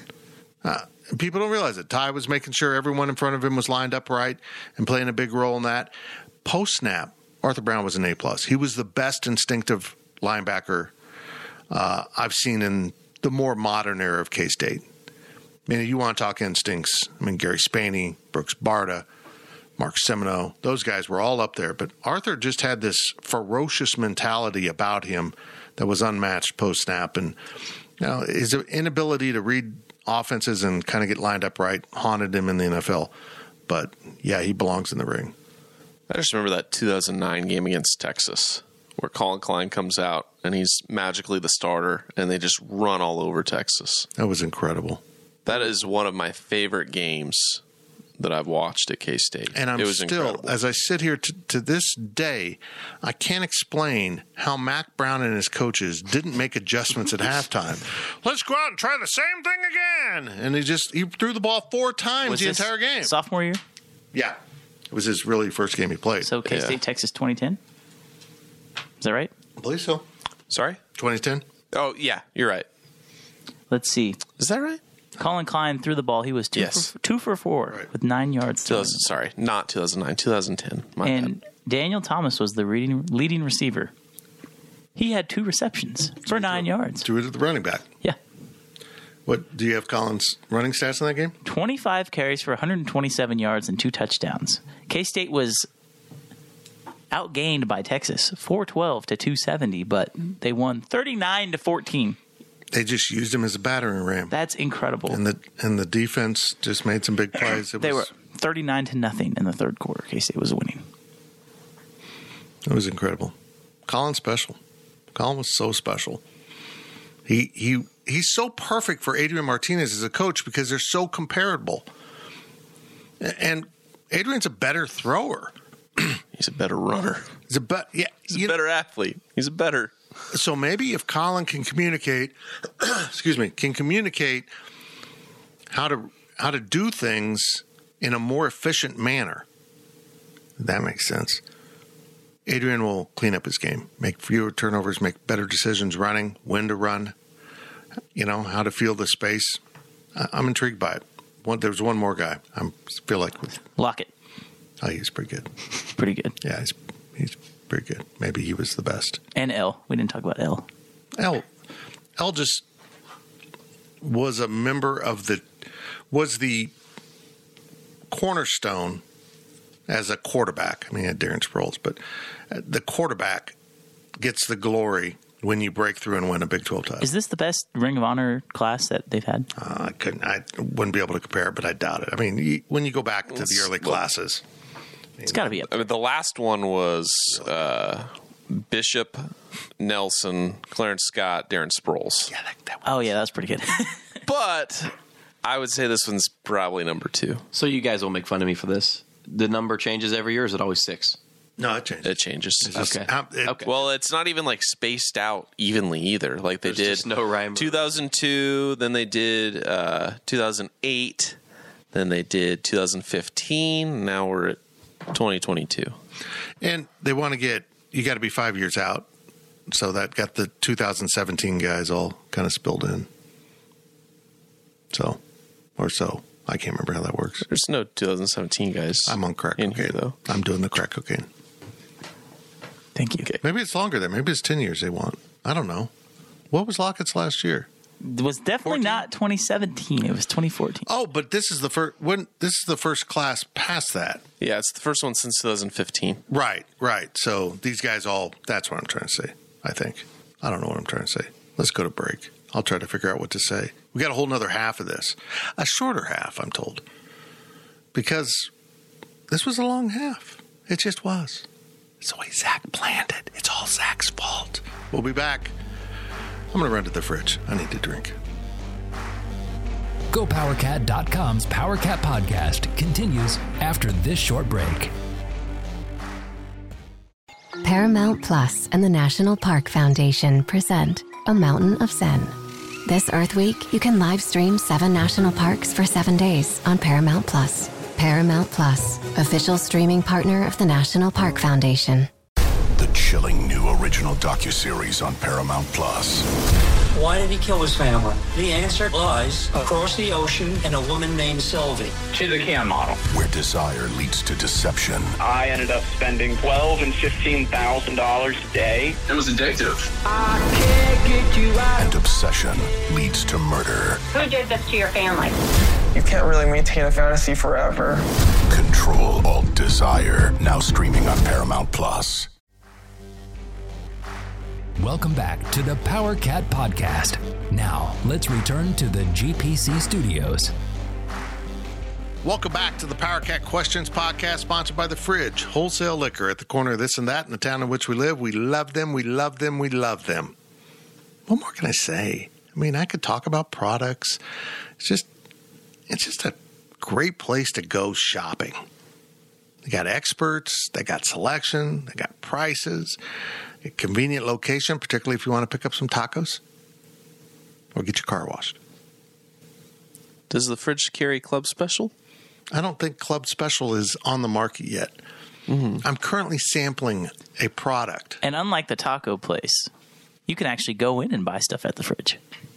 People don't realize it. Ty was making sure everyone in front of him was lined up right and playing a big role in that. Post-snap, Arthur Brown was an A+. He was the best instinctive linebacker I've seen in the more modern era of K-State. You want to talk instincts. Gary Spaney, Brooks Barta, Mark Semino, those guys were all up there. But Arthur just had this ferocious mentality about him that was unmatched post-snap. And his inability to read offenses and kind of get lined up right haunted him in the NFL. But, yeah, he belongs in the ring. I just remember that 2009 game against Texas where Colin Klein comes out and he's magically the starter and they just run all over Texas. That was incredible. That is one of my favorite games that I've watched at K-State. And I'm still, incredible. As I sit here to this day, I can't explain how Mac Brown and his coaches didn't make adjustments at halftime. Let's go out and try the same thing again. And he threw the ball 4 times the entire game. Sophomore year? Yeah. It was his really first game he played. So K-State, Texas 2010? Is that right? I believe so. Sorry? 2010? Oh, yeah. You're right. Let's see. Is that right? Colin Klein threw the ball. He was 2 for 4 with 9 yards. Sorry, not 2009, 2010. And bad. Daniel Thomas was the leading receiver. He had 2 receptions for 9 yards. Threw it at the running back. Yeah. What do you have Collins' running stats in that game? 25 carries for 127 yards and 2 touchdowns. K-State was outgained by Texas, 412 to 270, but they won 39-14. They just used him as a battering ram. That's incredible. And the defense just made some big plays. They were 39-0 in the third quarter. K-State was winning. It was incredible. Colin's special. Colin was so special. He's so perfect for Adrian Martinez as a coach because they're so comparable. And Adrian's a better thrower. He's a better runner. He's a better athlete. He's a better. So maybe if Colin can communicate, how to do things in a more efficient manner. That makes sense. Adrian will clean up his game, make fewer turnovers, make better decisions running, when to run, how to feel the space. I'm intrigued by it. There's one more guy. I feel like Lockett. Oh, he's pretty good. Pretty good. Yeah, he's pretty good. Maybe he was the best. And L. We didn't talk about L. L just was a member of was the cornerstone as a quarterback. I mean, had Darren Sproles, but the quarterback gets the glory when you break through and win a Big 12 title. Is this the best Ring of Honor class that they've had? I wouldn't be able to compare it, but I doubt it. I mean, when you go back to the early classes, it's got to be up. I mean, the last one was Bishop, Nelson, Clarence Scott, Darren Sproles. Yeah, that was pretty good. But I would say this one's probably number 2. So you guys will make fun of me for this. The number changes every year, or is it always 6? No, it changes. It changes. Okay. Well, it's not even like spaced out evenly either. Like they did no rhyme. 2002, then they did 2008, then they did 2015. Now we're at 2022. And they want to you got to be 5 years out. So that got the 2017 guys all kind of spilled in. So. I can't remember how that works. There's no 2017 guys. I'm on crack cocaine. Here, though. I'm doing the crack cocaine. Thank you. Okay. Maybe it's longer there. Maybe it's 10 years they want. I don't know. What was Lockett's last year? It was definitely 14? Not 2017. It was 2014. Oh, but this is the first. This is the first class past that. Yeah, it's the first one since 2015. Right. So these guys that's what I'm trying to say, I think. I don't know what I'm trying to say. Let's go to break. I'll try to figure out what to say. We got a whole nother half of this. A shorter half, I'm told. Because this was a long half. It just was. It's the way Zach planned it. It's all Zach's fault. We'll be back. I'm going to run to the fridge. I need to drink. GoPowerCat.com's PowerCat podcast continues after this short break. Paramount Plus and the National Park Foundation present A Mountain of Zen. This Earth Week, you can live stream 7 national parks for 7 days on Paramount Plus. Paramount Plus, official streaming partner of the National Park Foundation. The chilling new original docuseries on Paramount Plus. Why did he kill his family? The answer lies across the ocean in a woman named Sylvie. She's a Can model. Where desire leads to deception. I ended up spending $12,000 and $15,000 a day. It was addictive. I can't get you out. And obsession leads to murder. Who did this to your family? You can't really maintain a fantasy forever. Control Alt Desire. Now streaming on Paramount Plus. Welcome back to the PowerCat podcast. Now, let's return to the GPC studios. Welcome back to the PowerCat Questions podcast, sponsored by The Fridge, wholesale liquor at the corner of this and that in the town in which we live. We love them, we love them, we love them. What more can I say? I mean, I could talk about products. It's just a great place to go shopping. They got experts, they got selection, they got prices. A convenient location, particularly if you want to pick up some tacos or get your car washed. Does the Fridge carry Club Special? I don't think Club Special is on the market yet. Mm-hmm. I'm currently sampling a product. And unlike the taco place, you can actually go in and buy stuff at the Fridge.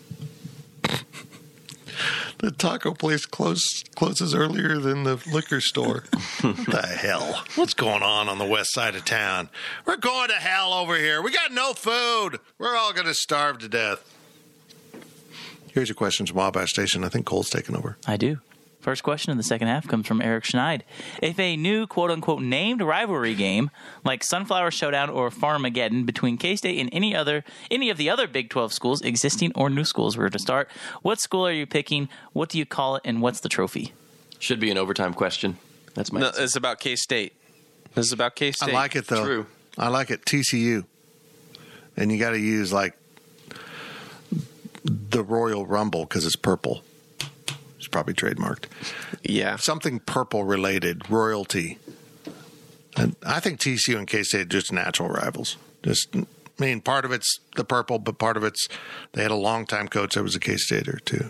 The taco place closes earlier than the liquor store. What the hell? What's going on the west side of town? We're going to hell over here. We got no food. We're all going to starve to death. Here's your questions from Wabash Station. I think Cole's taking over. I do. First question in the second half comes from Eric Schneid. If a new quote-unquote named rivalry game like Sunflower Showdown or Farmageddon between K-State and any of the other Big 12 schools, existing or new schools, were to start, what school are you picking? What do you call it? And what's the trophy? Should be an overtime question. That's my answer. It's about K-State. This is about K-State. I like it, though. True. I like it. TCU. And you got to use, like, the Royal Rumble because it's purple. It's probably trademarked. Yeah. Something purple related, royalty. And I think TCU and K-State are just natural rivals. Part of it's the purple, but part of it's they had a longtime coach that was a K-Stater too.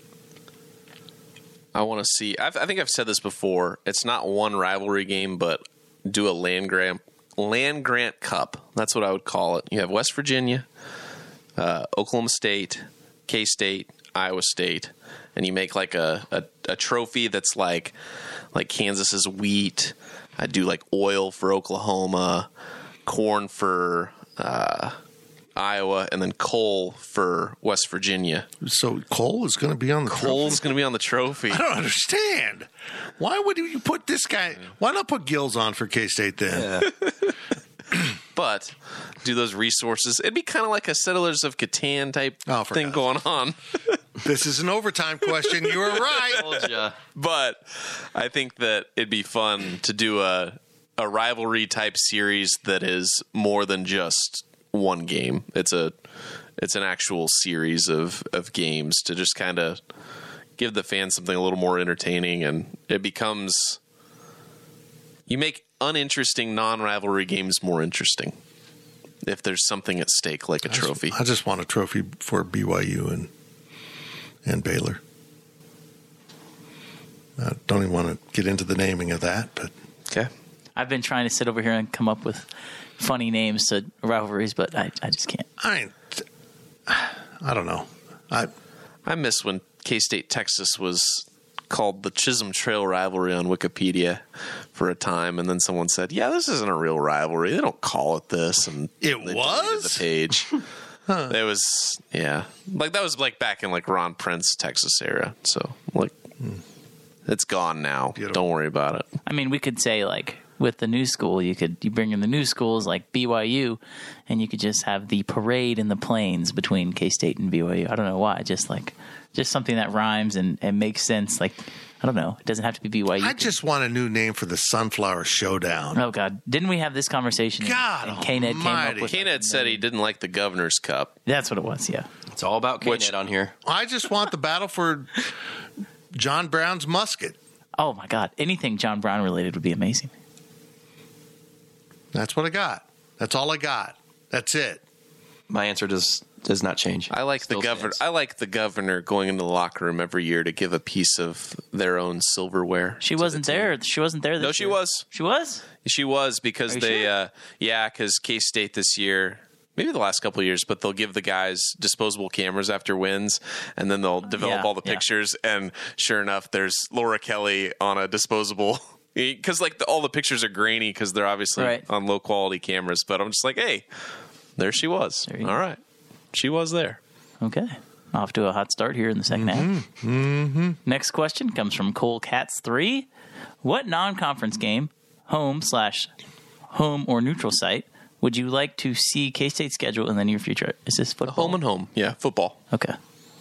I want to see. I think I've said this before. It's not one rivalry game, but do a land grant cup. That's what I would call it. You have West Virginia, Oklahoma State, K-State, Iowa State, and you make like a trophy that's like Kansas's wheat. I do like oil for Oklahoma, corn for Iowa, and then coal for West Virginia. So coal is going to be on the Coal's going to be on the trophy. I don't understand. Why would you put this guy? Why not put Gills on for K-State then? Yeah. But do those resources? It'd be kind of like a Settlers of Catan type thing going on. This is an overtime question. You were right. Told ya. But I think that it'd be fun to do a rivalry type series that is more than just one game. It's an actual series of games to just kind of give the fans something a little more entertaining, and it becomes you make uninteresting non-rivalry games more interesting if there's something at stake like a trophy. I just want a trophy for BYU and Baylor. I don't even want to get into the naming of that, but okay. I've been trying to sit over here and come up with funny names to rivalries, but I just can't. I don't know. I miss when K-State Texas was called the Chisholm Trail rivalry on Wikipedia for a time, and then someone said, "Yeah, this isn't a real rivalry. They don't call it this." And it they was deleted the page. It was, yeah, like that was like back in like Ron Prince Texas era. So like, it's gone now. Don't worry about it. I mean, we could say like with the new school, you bring in the new schools like BYU, and you could just have the parade in the plains between K-State and BYU. I don't know why, just something that rhymes and makes sense. Like, I don't know, it doesn't have to be BYU. I just want a new name for the Sunflower Showdown. Oh God, didn't we have this conversation? God, and K-Ned came up with K-Ned said he didn't like the Governor's Cup. That's what it was. Yeah, it's all about K-Ned on here. I just want the battle for John Brown's musket. Oh my God, anything John Brown related would be amazing. That's what I got. That's all I got. That's it. My answer does not change. I like the governor. I like the governor going into the locker room every year to give a piece of their own silverware. She wasn't there. She wasn't there. No, she was. She was. She was because they, sure? because K-State this year, maybe the last couple of years, but they'll give the guys disposable cameras after wins, and then they'll develop all the pictures. And sure enough, there's Laura Kelly on a disposable. Because like all the pictures are grainy because they're obviously on low quality cameras. But I'm just like, hey, there she was. All right, she was there. Okay, off to a hot start here in the second half. Mm-hmm. Next question comes from Cole Cats 3. What non-conference game, home or neutral site, would you like to see K-State schedule in the near future? Is this football? Home and home, yeah, football. Okay.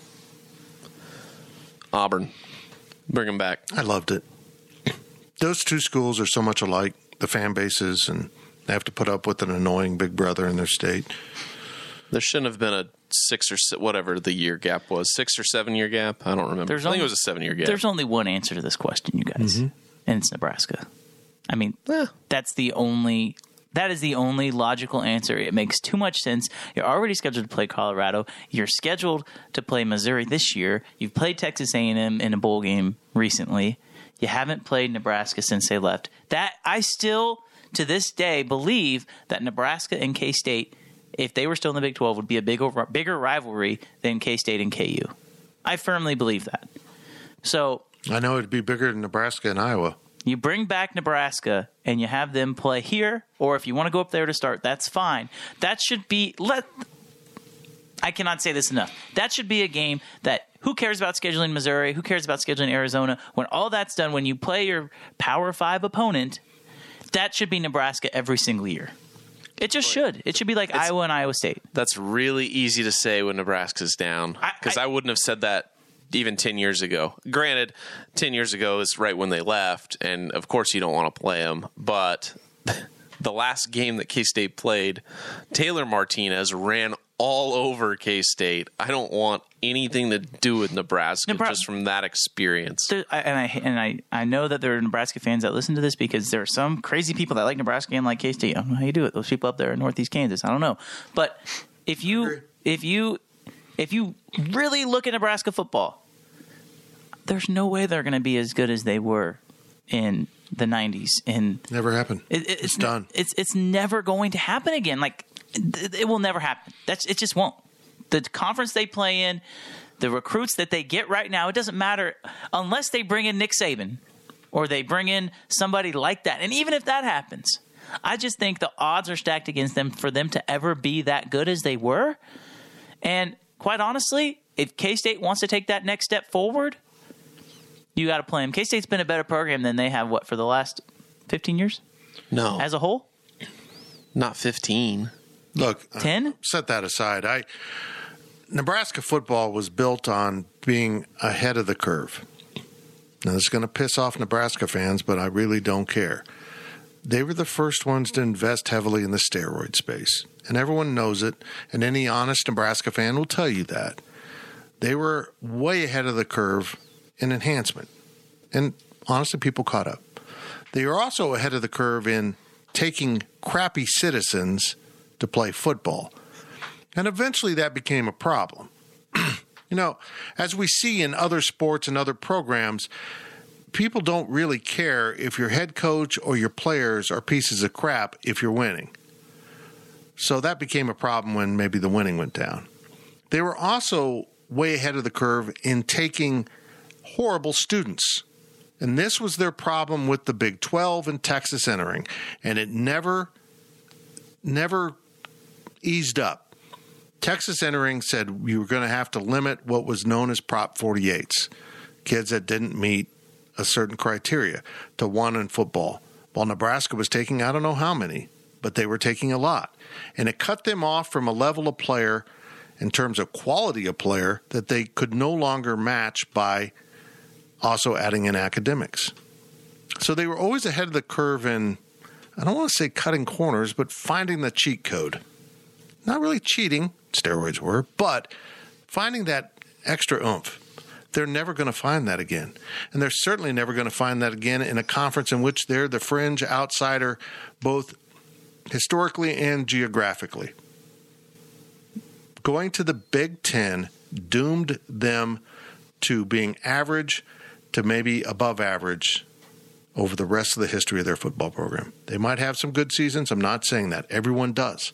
Auburn, bring them back. I loved it. Those two schools are so much alike, the fan bases, and they have to put up with an annoying big brother in their state. There shouldn't have been a 6 or whatever the year gap was. 6 or 7 year gap? I don't remember. I think it was a 7-year gap. There's only one answer to this question, you guys, and it's Nebraska. I mean, that is the only logical answer. It makes too much sense. You're already scheduled to play Colorado. You're scheduled to play Missouri this year. You've played Texas A&M in a bowl game recently. You haven't played Nebraska since they left. That I still, to this day, believe that Nebraska and K-State, if they were still in the Big 12, would be a bigger rivalry than K-State and KU. I firmly believe that. So I know it'd be bigger than Nebraska and Iowa. You bring back Nebraska and you have them play here, or if you want to go up there to start, that's fine. That should be I cannot say this enough. That should be a game that Who cares about scheduling Missouri? Who cares about scheduling Arizona? When all that's done, when you play your Power 5 opponent, that should be Nebraska every single year. It just should. It should be like Iowa and Iowa State. That's really easy to say when Nebraska's down, because I wouldn't have said that even 10 years ago. Granted, 10 years ago is right when they left, and of course you don't want to play them, but the last game that K-State played, Taylor Martinez ran all over K-State. I don't want anything to do with Nebraska just from that experience. I know that there are Nebraska fans that listen to this because there are some crazy people that like Nebraska and like K-State. I don't know how you do it. Those people up there in Northeast Kansas. I don't know. But if you really look at Nebraska football, there's no way they're going to be as good as they were in the 90s. Never happened. It's done. It's never going to happen again. Like, it will never happen. It just won't. The conference they play in, the recruits that they get right now, it doesn't matter unless they bring in Nick Saban or they bring in somebody like that. And even if that happens, I just think the odds are stacked against them for them to ever be that good as they were. And quite honestly, if K-State wants to take that next step forward, you got to play them. K-State's been a better program than they have, for the last 15 years? No. As a whole? Not 15. Look, 10? Set that aside. Nebraska football was built on being ahead of the curve. Now, this is going to piss off Nebraska fans, but I really don't care. They were the first ones to invest heavily in the steroid space, and everyone knows it, and any honest Nebraska fan will tell you that. They were way ahead of the curve in enhancement, and honestly, people caught up. They were also ahead of the curve in taking crappy citizens to play football. And eventually that became a problem. As we see in other sports and other programs, people don't really care if your head coach or your players are pieces of crap if you're winning. So that became a problem when maybe the winning went down. They were also way ahead of the curve in taking horrible students. And this was their problem with the Big 12 and Texas entering. And it never eased up. Texas entering said we were going to have to limit what was known as Prop 48s, kids that didn't meet a certain criteria, to one in football. While Nebraska was taking I don't know how many, but they were taking a lot. And it cut them off from a level of player in terms of quality of player that they could no longer match by also adding in academics. So they were always ahead of the curve in, I don't want to say cutting corners, but finding the cheat code. Not really cheating, steroids were, but finding that extra oomph. They're never going to find that again. And they're certainly never going to find that again in a conference in which they're the fringe outsider, both historically and geographically. Going to the Big Ten doomed them to being average to maybe above average over the rest of the history of their football program. They might have some good seasons. I'm not saying that. Everyone does.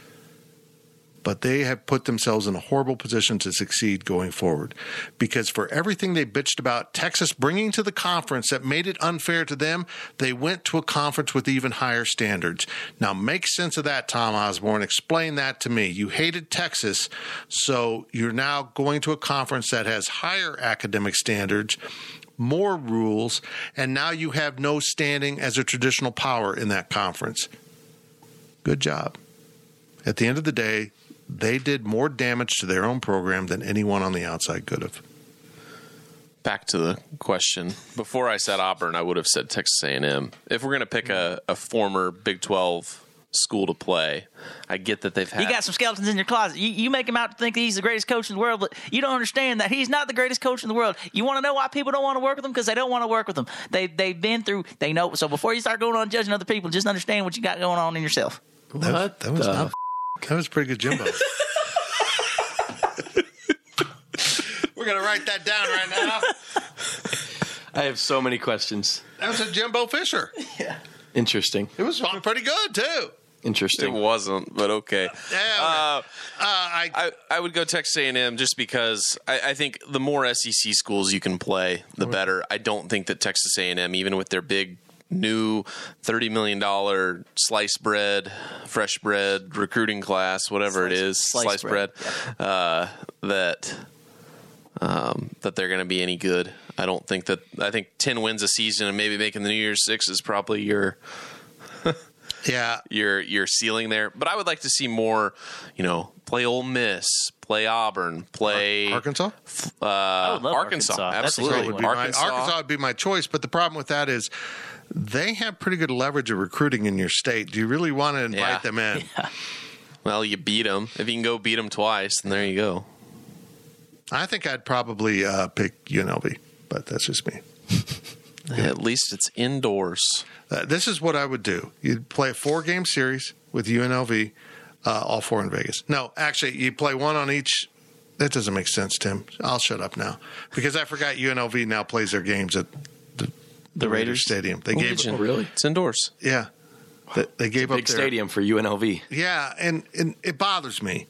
But they have put themselves in a horrible position to succeed going forward. Because for everything they bitched about Texas bringing to the conference that made it unfair to them, they went to a conference with even higher standards. Now make sense of that, Tom Osborne. Explain that to me. You hated Texas, so you're now going to a conference that has higher academic standards, more rules, and now you have no standing as a traditional power in that conference. Good job. At the end of the day, they did more damage to their own program than anyone on the outside could have. Back to the question. Before I said Auburn, I would have said Texas A&M. If we're going to pick a former Big 12 school to play, I get that they've had... You got some skeletons in your closet. You make him out to think that he's the greatest coach in the world, but you don't understand that he's not the greatest coach in the world. You want to know why people don't want to work with him? Because they don't want to work with him. They've been through... They know. So before you start going on judging other people, just understand what you got going on in yourself. That was pretty good, Jimbo. We're going to write that down right now. I have so many questions. That was a Jimbo Fisher. Yeah. Interesting. It was pretty good, too. Interesting. It wasn't, but okay. Yeah, I would go Texas A&M just because I think the more SEC schools you can play, the better. I don't think that Texas A&M, even with their big new $30 million sliced bread, fresh bread, recruiting class, whatever it is, sliced bread, that that they're going to be any good. I think 10 wins a season and maybe making the New Year's Six is probably your your ceiling there. But I would like to see more, play Ole Miss, play Auburn, play Arkansas. I would love Arkansas. Absolutely, Arkansas would be my choice. But the problem with that is they have pretty good leverage of recruiting in your state. Do you really want to invite them in? Yeah. Well, you beat them. If you can go beat them twice, then there you go. I think I'd probably pick UNLV, but that's just me. At least it's indoors. This is what I would do. You'd play a 4-game series with UNLV, all 4 in Vegas. No, actually, you play one on each. That doesn't make sense, Tim. I'll shut up now because I forgot UNLV now plays their games at the Raiders Stadium. They gave really? It's indoors. Yeah. They gave up big stadium for UNLV. Yeah, and it bothers me.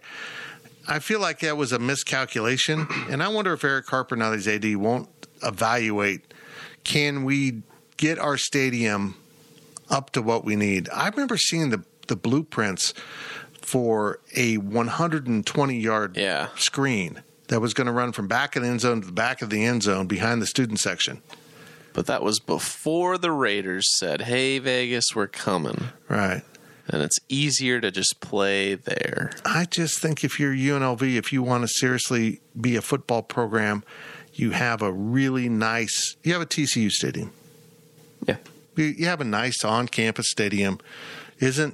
I feel like that was a miscalculation, and I wonder if Eric Harper, now that he's AD, won't evaluate, can we get our stadium up to what we need? I remember seeing the blueprints for a 120-yard screen that was going to run from back of the end zone to the back of the end zone behind the student section. But that was before the Raiders said, hey, Vegas, we're coming. Right. And it's easier to just play there. I just think if you're UNLV, if you want to seriously be a football program, you have a really nice – you have a TCU stadium. Yeah. You have a nice on-campus stadium. Isn't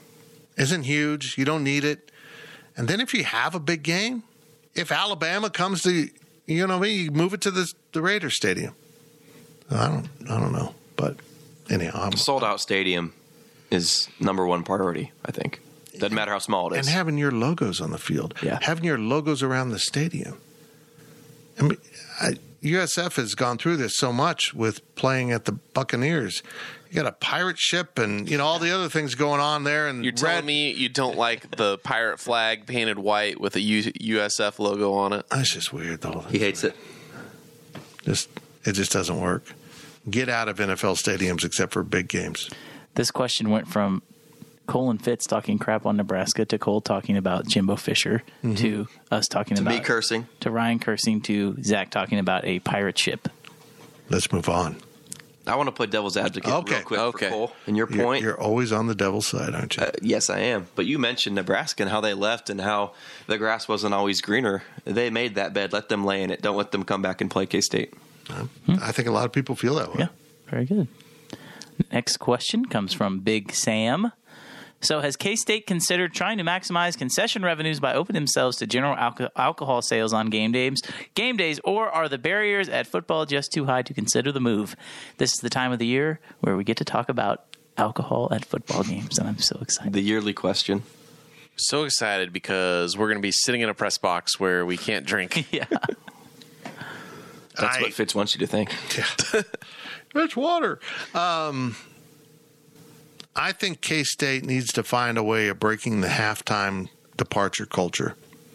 huge. You don't need it. And then if you have a big game, if Alabama comes to UNLV, you move it to the Raiders stadium. I don't know. But anyhow. Sold-out stadium is number one priority, I think. Doesn't matter how small it is. And having your logos on the field. Yeah. Having your logos around the stadium. I mean, USF has gone through this so much with playing at the Buccaneers. You got a pirate ship and, all the other things going on there. And you're telling me you don't like the pirate flag painted white with a USF logo on it? That's just weird, though. He hates it. It just doesn't work. Get out of NFL stadiums except for big games. This question went from Cole and Fitz talking crap on Nebraska to Cole talking about Jimbo Fisher to us talking about me cursing, to Ryan cursing, to Zach talking about a pirate ship. Let's move on. I want to play devil's advocate real quick for Cole. And your point. You're always on the devil's side, aren't you? Yes, I am. But you mentioned Nebraska and how they left and how the grass wasn't always greener. They made that bed. Let them lay in it. Don't let them come back and play K-State. I think a lot of people feel that way. Yeah, very good. Next question comes from Big Sam. So has K-State considered trying to maximize concession revenues by opening themselves to general alcohol sales on game days, or are the barriers at football just too high to consider the move? This is the time of the year where we get to talk about alcohol at football games, and I'm so excited. The yearly question. So excited because we're going to be sitting in a press box where we can't drink. Yeah. That's what Fitz wants you to think. Yeah. It's water. I think K-State needs to find a way of breaking the halftime departure culture.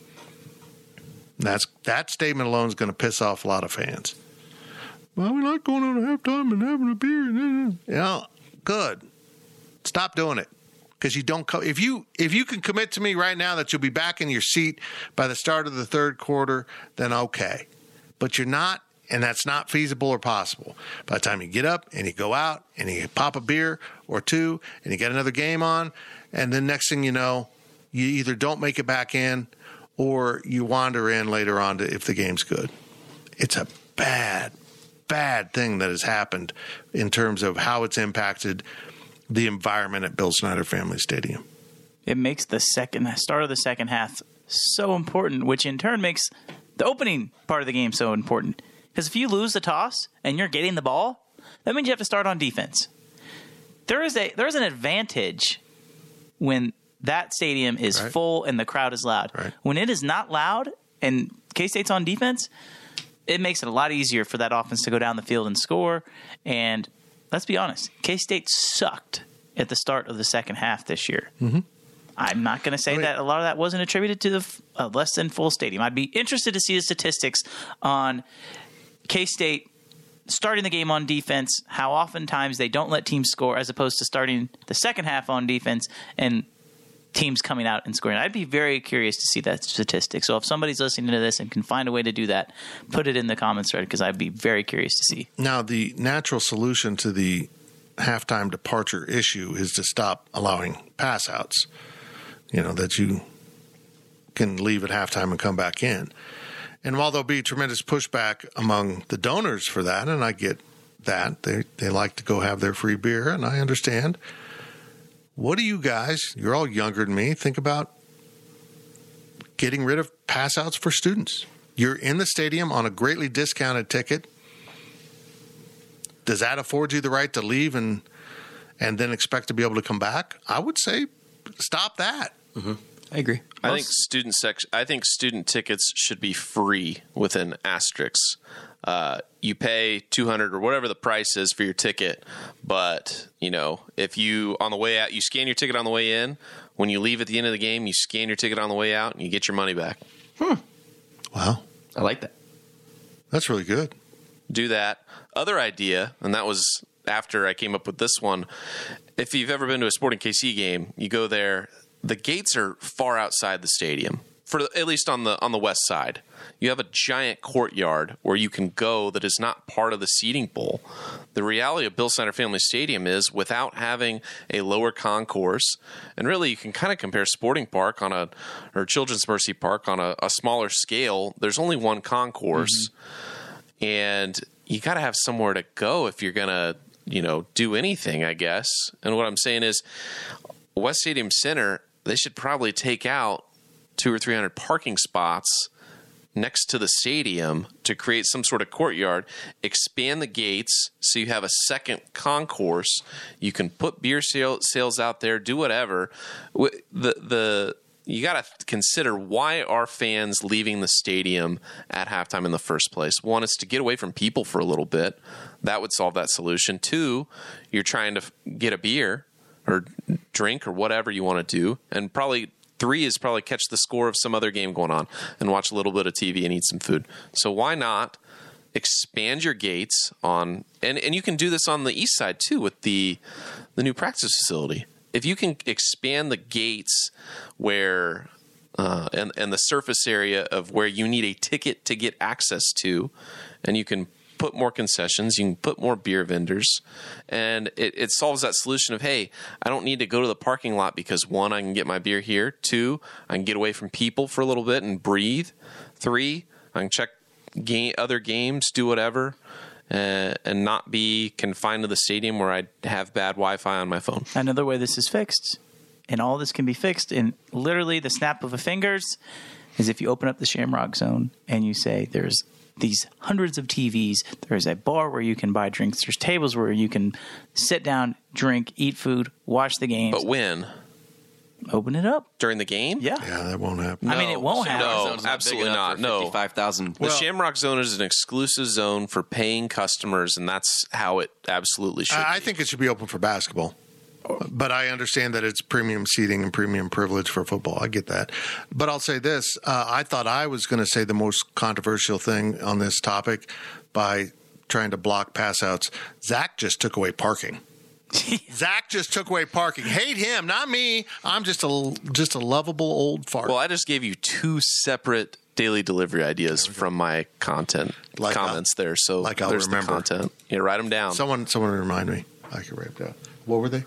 That statement alone is going to piss off a lot of fans. Well, we like going on a halftime and having a beer. Good. Stop doing it. Because you don't. If you can commit to me right now that you'll be back in your seat by the start of the third quarter, then okay. But you're not. And that's not feasible or possible. By the time you get up and you go out and you pop a beer or two and you get another game on, and then next thing you know, you either don't make it back in or you wander in later on if the game's good. It's a bad thing that has happened in terms of how it's impacted the environment at Bill Snyder Family Stadium. It makes the start of the second half so important, which in turn makes the opening part of the game so important. Because if you lose the toss and you're getting the ball, that means you have to start on defense. There is an advantage when that stadium is full and the crowd is loud. Right. When it is not loud and K-State's on defense, it makes it a lot easier for that offense to go down the field and score. And let's be honest, K-State sucked at the start of the second half this year. Mm-hmm. I'm not going to say that a lot of that wasn't attributed to the less than full stadium. I'd be interested to see the statistics on K-State starting the game on defense, how oftentimes they don't let teams score as opposed to starting the second half on defense and teams coming out and scoring. I'd be very curious to see that statistic. So if somebody's listening to this and can find a way to do that, put it in the comments thread, because I'd be very curious to see. Now, the natural solution to the halftime departure issue is to stop allowing pass outs, that you can leave at halftime and come back in. And while there'll be tremendous pushback among the donors for that, and I get that, they like to go have their free beer, and I understand. What do you guys, you're all younger than me, think about getting rid of pass outs for students? You're in the stadium on a greatly discounted ticket. Does that afford you the right to leave and then expect to be able to come back? I would say stop that. Mm-hmm. I agree. I think student tickets should be free with an asterisk. You pay $200 or whatever the price is for your ticket, but if you on the way out, you scan your ticket on the way in. When you leave at the end of the game, you scan your ticket on the way out, and you get your money back. Wow, I like that. That's really good. Do that. Other idea, and that was after I came up with this one. If you've ever been to a Sporting KC game, you go there. The gates are far outside the stadium, at least on the west side. You have a giant courtyard where you can go that is not part of the seating bowl. The reality of Bill Snyder Family Stadium is, without having a lower concourse, and really you can kind of compare Sporting Park or Children's Mercy Park on a smaller scale. There's only one concourse, and you got to have somewhere to go if you're going to, do anything, I guess. And what I'm saying is, West Stadium Center, they should probably take out 200 or 300 parking spots next to the stadium to create some sort of courtyard, expand the gates so you have a second concourse. You can put beer sales out there, do whatever. You got to consider, why are fans leaving the stadium at halftime in the first place? One is to get away from people for a little bit. That would solve that solution. Two, you're trying to get a beer or drink or whatever you want to do. And probably three is probably catch the score of some other game going on and watch a little bit of TV and eat some food. So why not expand your gates on, and you can do this on the east side too with the new practice facility. If you can expand the gates where and the surface area of where you need a ticket to get access to, and you can put more concessions, you can put more beer vendors, and it solves that solution of, hey, I don't need to go to the parking lot because, one, I can get my beer here. Two, I can get away from people for a little bit and breathe. Three, I can check other games, do whatever, and not be confined to the stadium where I have bad Wi-Fi on my phone. Another way this is fixed, and all this can be fixed in literally the snap of a fingers, is if you open up the Shamrock Zone and you say there's these hundreds of TVs, there's a bar where you can buy drinks, there's tables where you can sit down, drink, eat food, watch the games. But when? Open it up. During the game? Yeah. Yeah, that won't happen. I mean, it won't happen. No, absolutely not. No. 55,000. The Shamrock Zone is an exclusive zone for paying customers, and that's how it absolutely should be. I think it should be open for basketball. But I understand that it's premium seating and premium privilege for football. I get that. But I'll say this. I thought I was going to say the most controversial thing on this topic by trying to block pass outs. Zach just took away parking. Zach just took away parking. Hate him, not me. I'm just a lovable old fart. Well, I just gave you two separate daily delivery ideas from my comments there. So I'll there's remember. the content. You write them down. Someone remind me. I can write them down. What were they?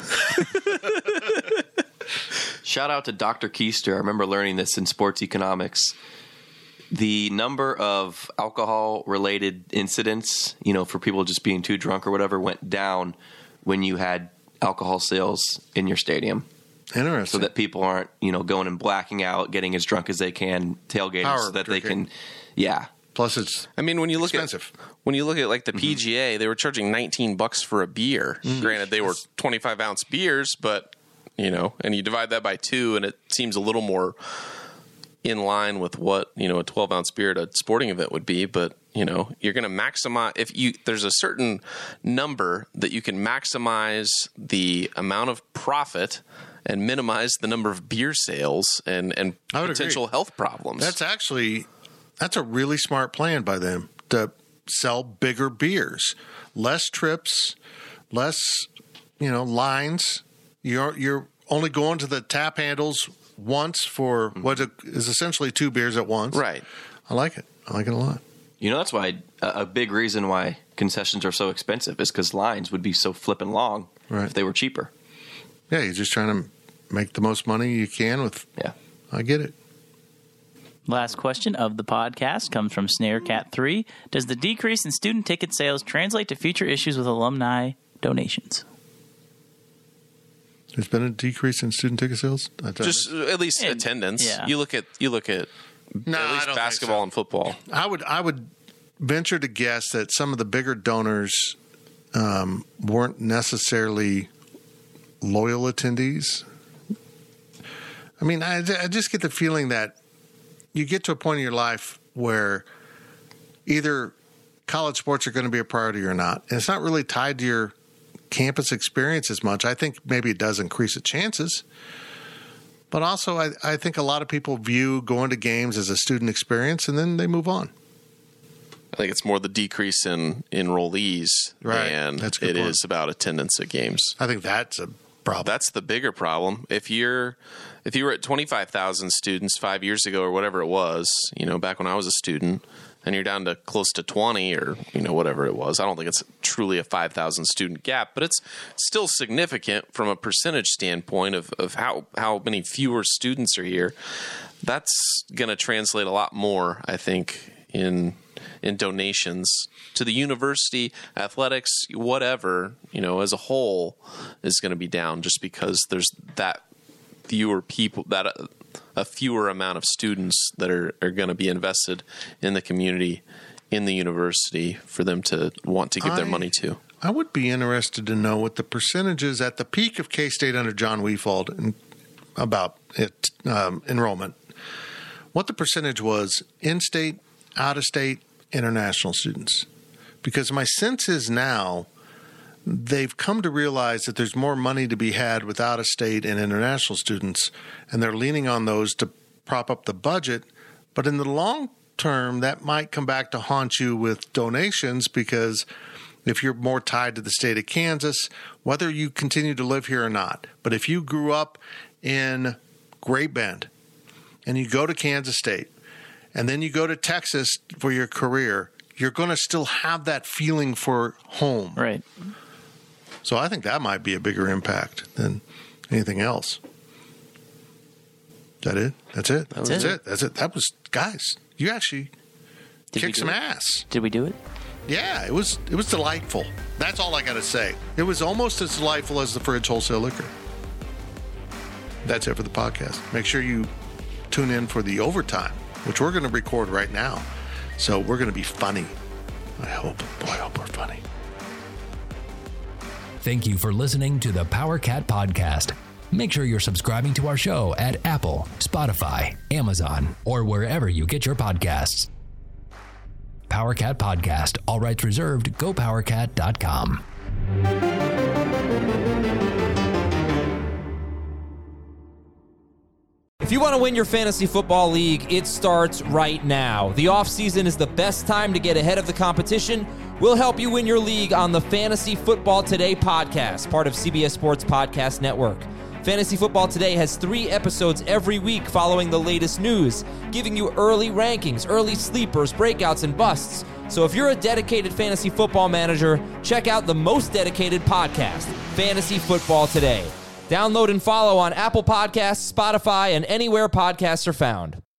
Shout out to Dr. Keister. I remember learning this in sports economics. The number of alcohol-related incidents, for people just being too drunk or whatever, went down when you had alcohol sales in your stadium. Interesting. So that people aren't, going and blacking out, getting as drunk as they can, tailgating, so that drinking. they can, yeah. Plus, it's when you look expensive. When you look at like the PGA, they were charging $19 for a beer. Granted, they were 25-ounce beers, but and you divide that by 2, and it seems a little more in line with what a 12-ounce beer at a sporting event would be. But you're going to maximize there's a certain number that you can maximize the amount of profit and minimize the number of beer sales and potential health problems. That's a really smart plan by them to sell bigger beers, less trips, less lines. You're only going to the tap handles once for what is essentially 2 beers at once. Right. I like it. I like it a lot. You know, that's why a big reason why concessions are so expensive is because lines would be so flipping long if they were cheaper. Yeah, you're just trying to make the most money you can with. Yeah. I get it. Last question of the podcast comes from SnareCat3. Does the decrease in student ticket sales translate to future issues with alumni donations? There's been a decrease in student ticket sales? Just at least attendance. Yeah. You look at at least basketball and football. I would venture to guess that some of the bigger donors weren't necessarily loyal attendees. I mean, I just get the feeling that you get to a point in your life where either college sports are going to be a priority or not. And it's not really tied to your campus experience as much. I think maybe it does increase the chances. But also, I think a lot of people view going to games as a student experience, and then they move on. I think it's more the decrease in enrollees than it is about attendance at games. I think that's a problem. That's the bigger problem. If you were at 25,000 students 5 years ago or whatever it was, back when I was a student, and you're down to close to 20 or, whatever it was. I don't think it's truly a 5,000 student gap, but it's still significant from a percentage standpoint of how many fewer students are here. That's going to translate a lot more, I think, in donations to the university, athletics, whatever, as a whole is going to be down just because there's that fewer people, that a fewer amount of students that are going to be invested in the community, in the university for them to want to give their money to. I would be interested to know what the percentages at the peak of K-State under John Weefald about it, enrollment, what the percentage was in-state, out-of-state, international students. Because my sense is now they've come to realize that there's more money to be had with out-of-state and international students, and they're leaning on those to prop up the budget. But in the long term, that might come back to haunt you with donations, because if you're more tied to the state of Kansas, whether you continue to live here or not, but if you grew up in Great Bend and you go to Kansas State and then you go to Texas for your career, you're going to still have that feeling for home. Right. So I think that might be a bigger impact than anything else. Is that it? That's it? That's it. That's it. That was, guys, you actually kicked some ass. Did we do it? Yeah, it was delightful. That's all I got to say. It was almost as delightful as the Fridge Wholesale Liquor. That's it for the podcast. Make sure you tune in for the overtime, which we're going to record right now. So we're going to be funny. I hope. Boy, I hope we're funny. Thank you for listening to the PowerCat Podcast. Make sure you're subscribing to our show at Apple, Spotify, Amazon, or wherever you get your podcasts. PowerCat Podcast. All rights reserved. GoPowerCat.com. If you want to win your fantasy football league, it starts right now. The offseason is the best time to get ahead of the competition. We'll help you win your league on the Fantasy Football Today podcast, part of CBS Sports Podcast Network. Fantasy Football Today has 3 episodes every week following the latest news, giving you early rankings, early sleepers, breakouts, and busts. So if you're a dedicated fantasy football manager, check out the most dedicated podcast, Fantasy Football Today. Download and follow on Apple Podcasts, Spotify, and anywhere podcasts are found.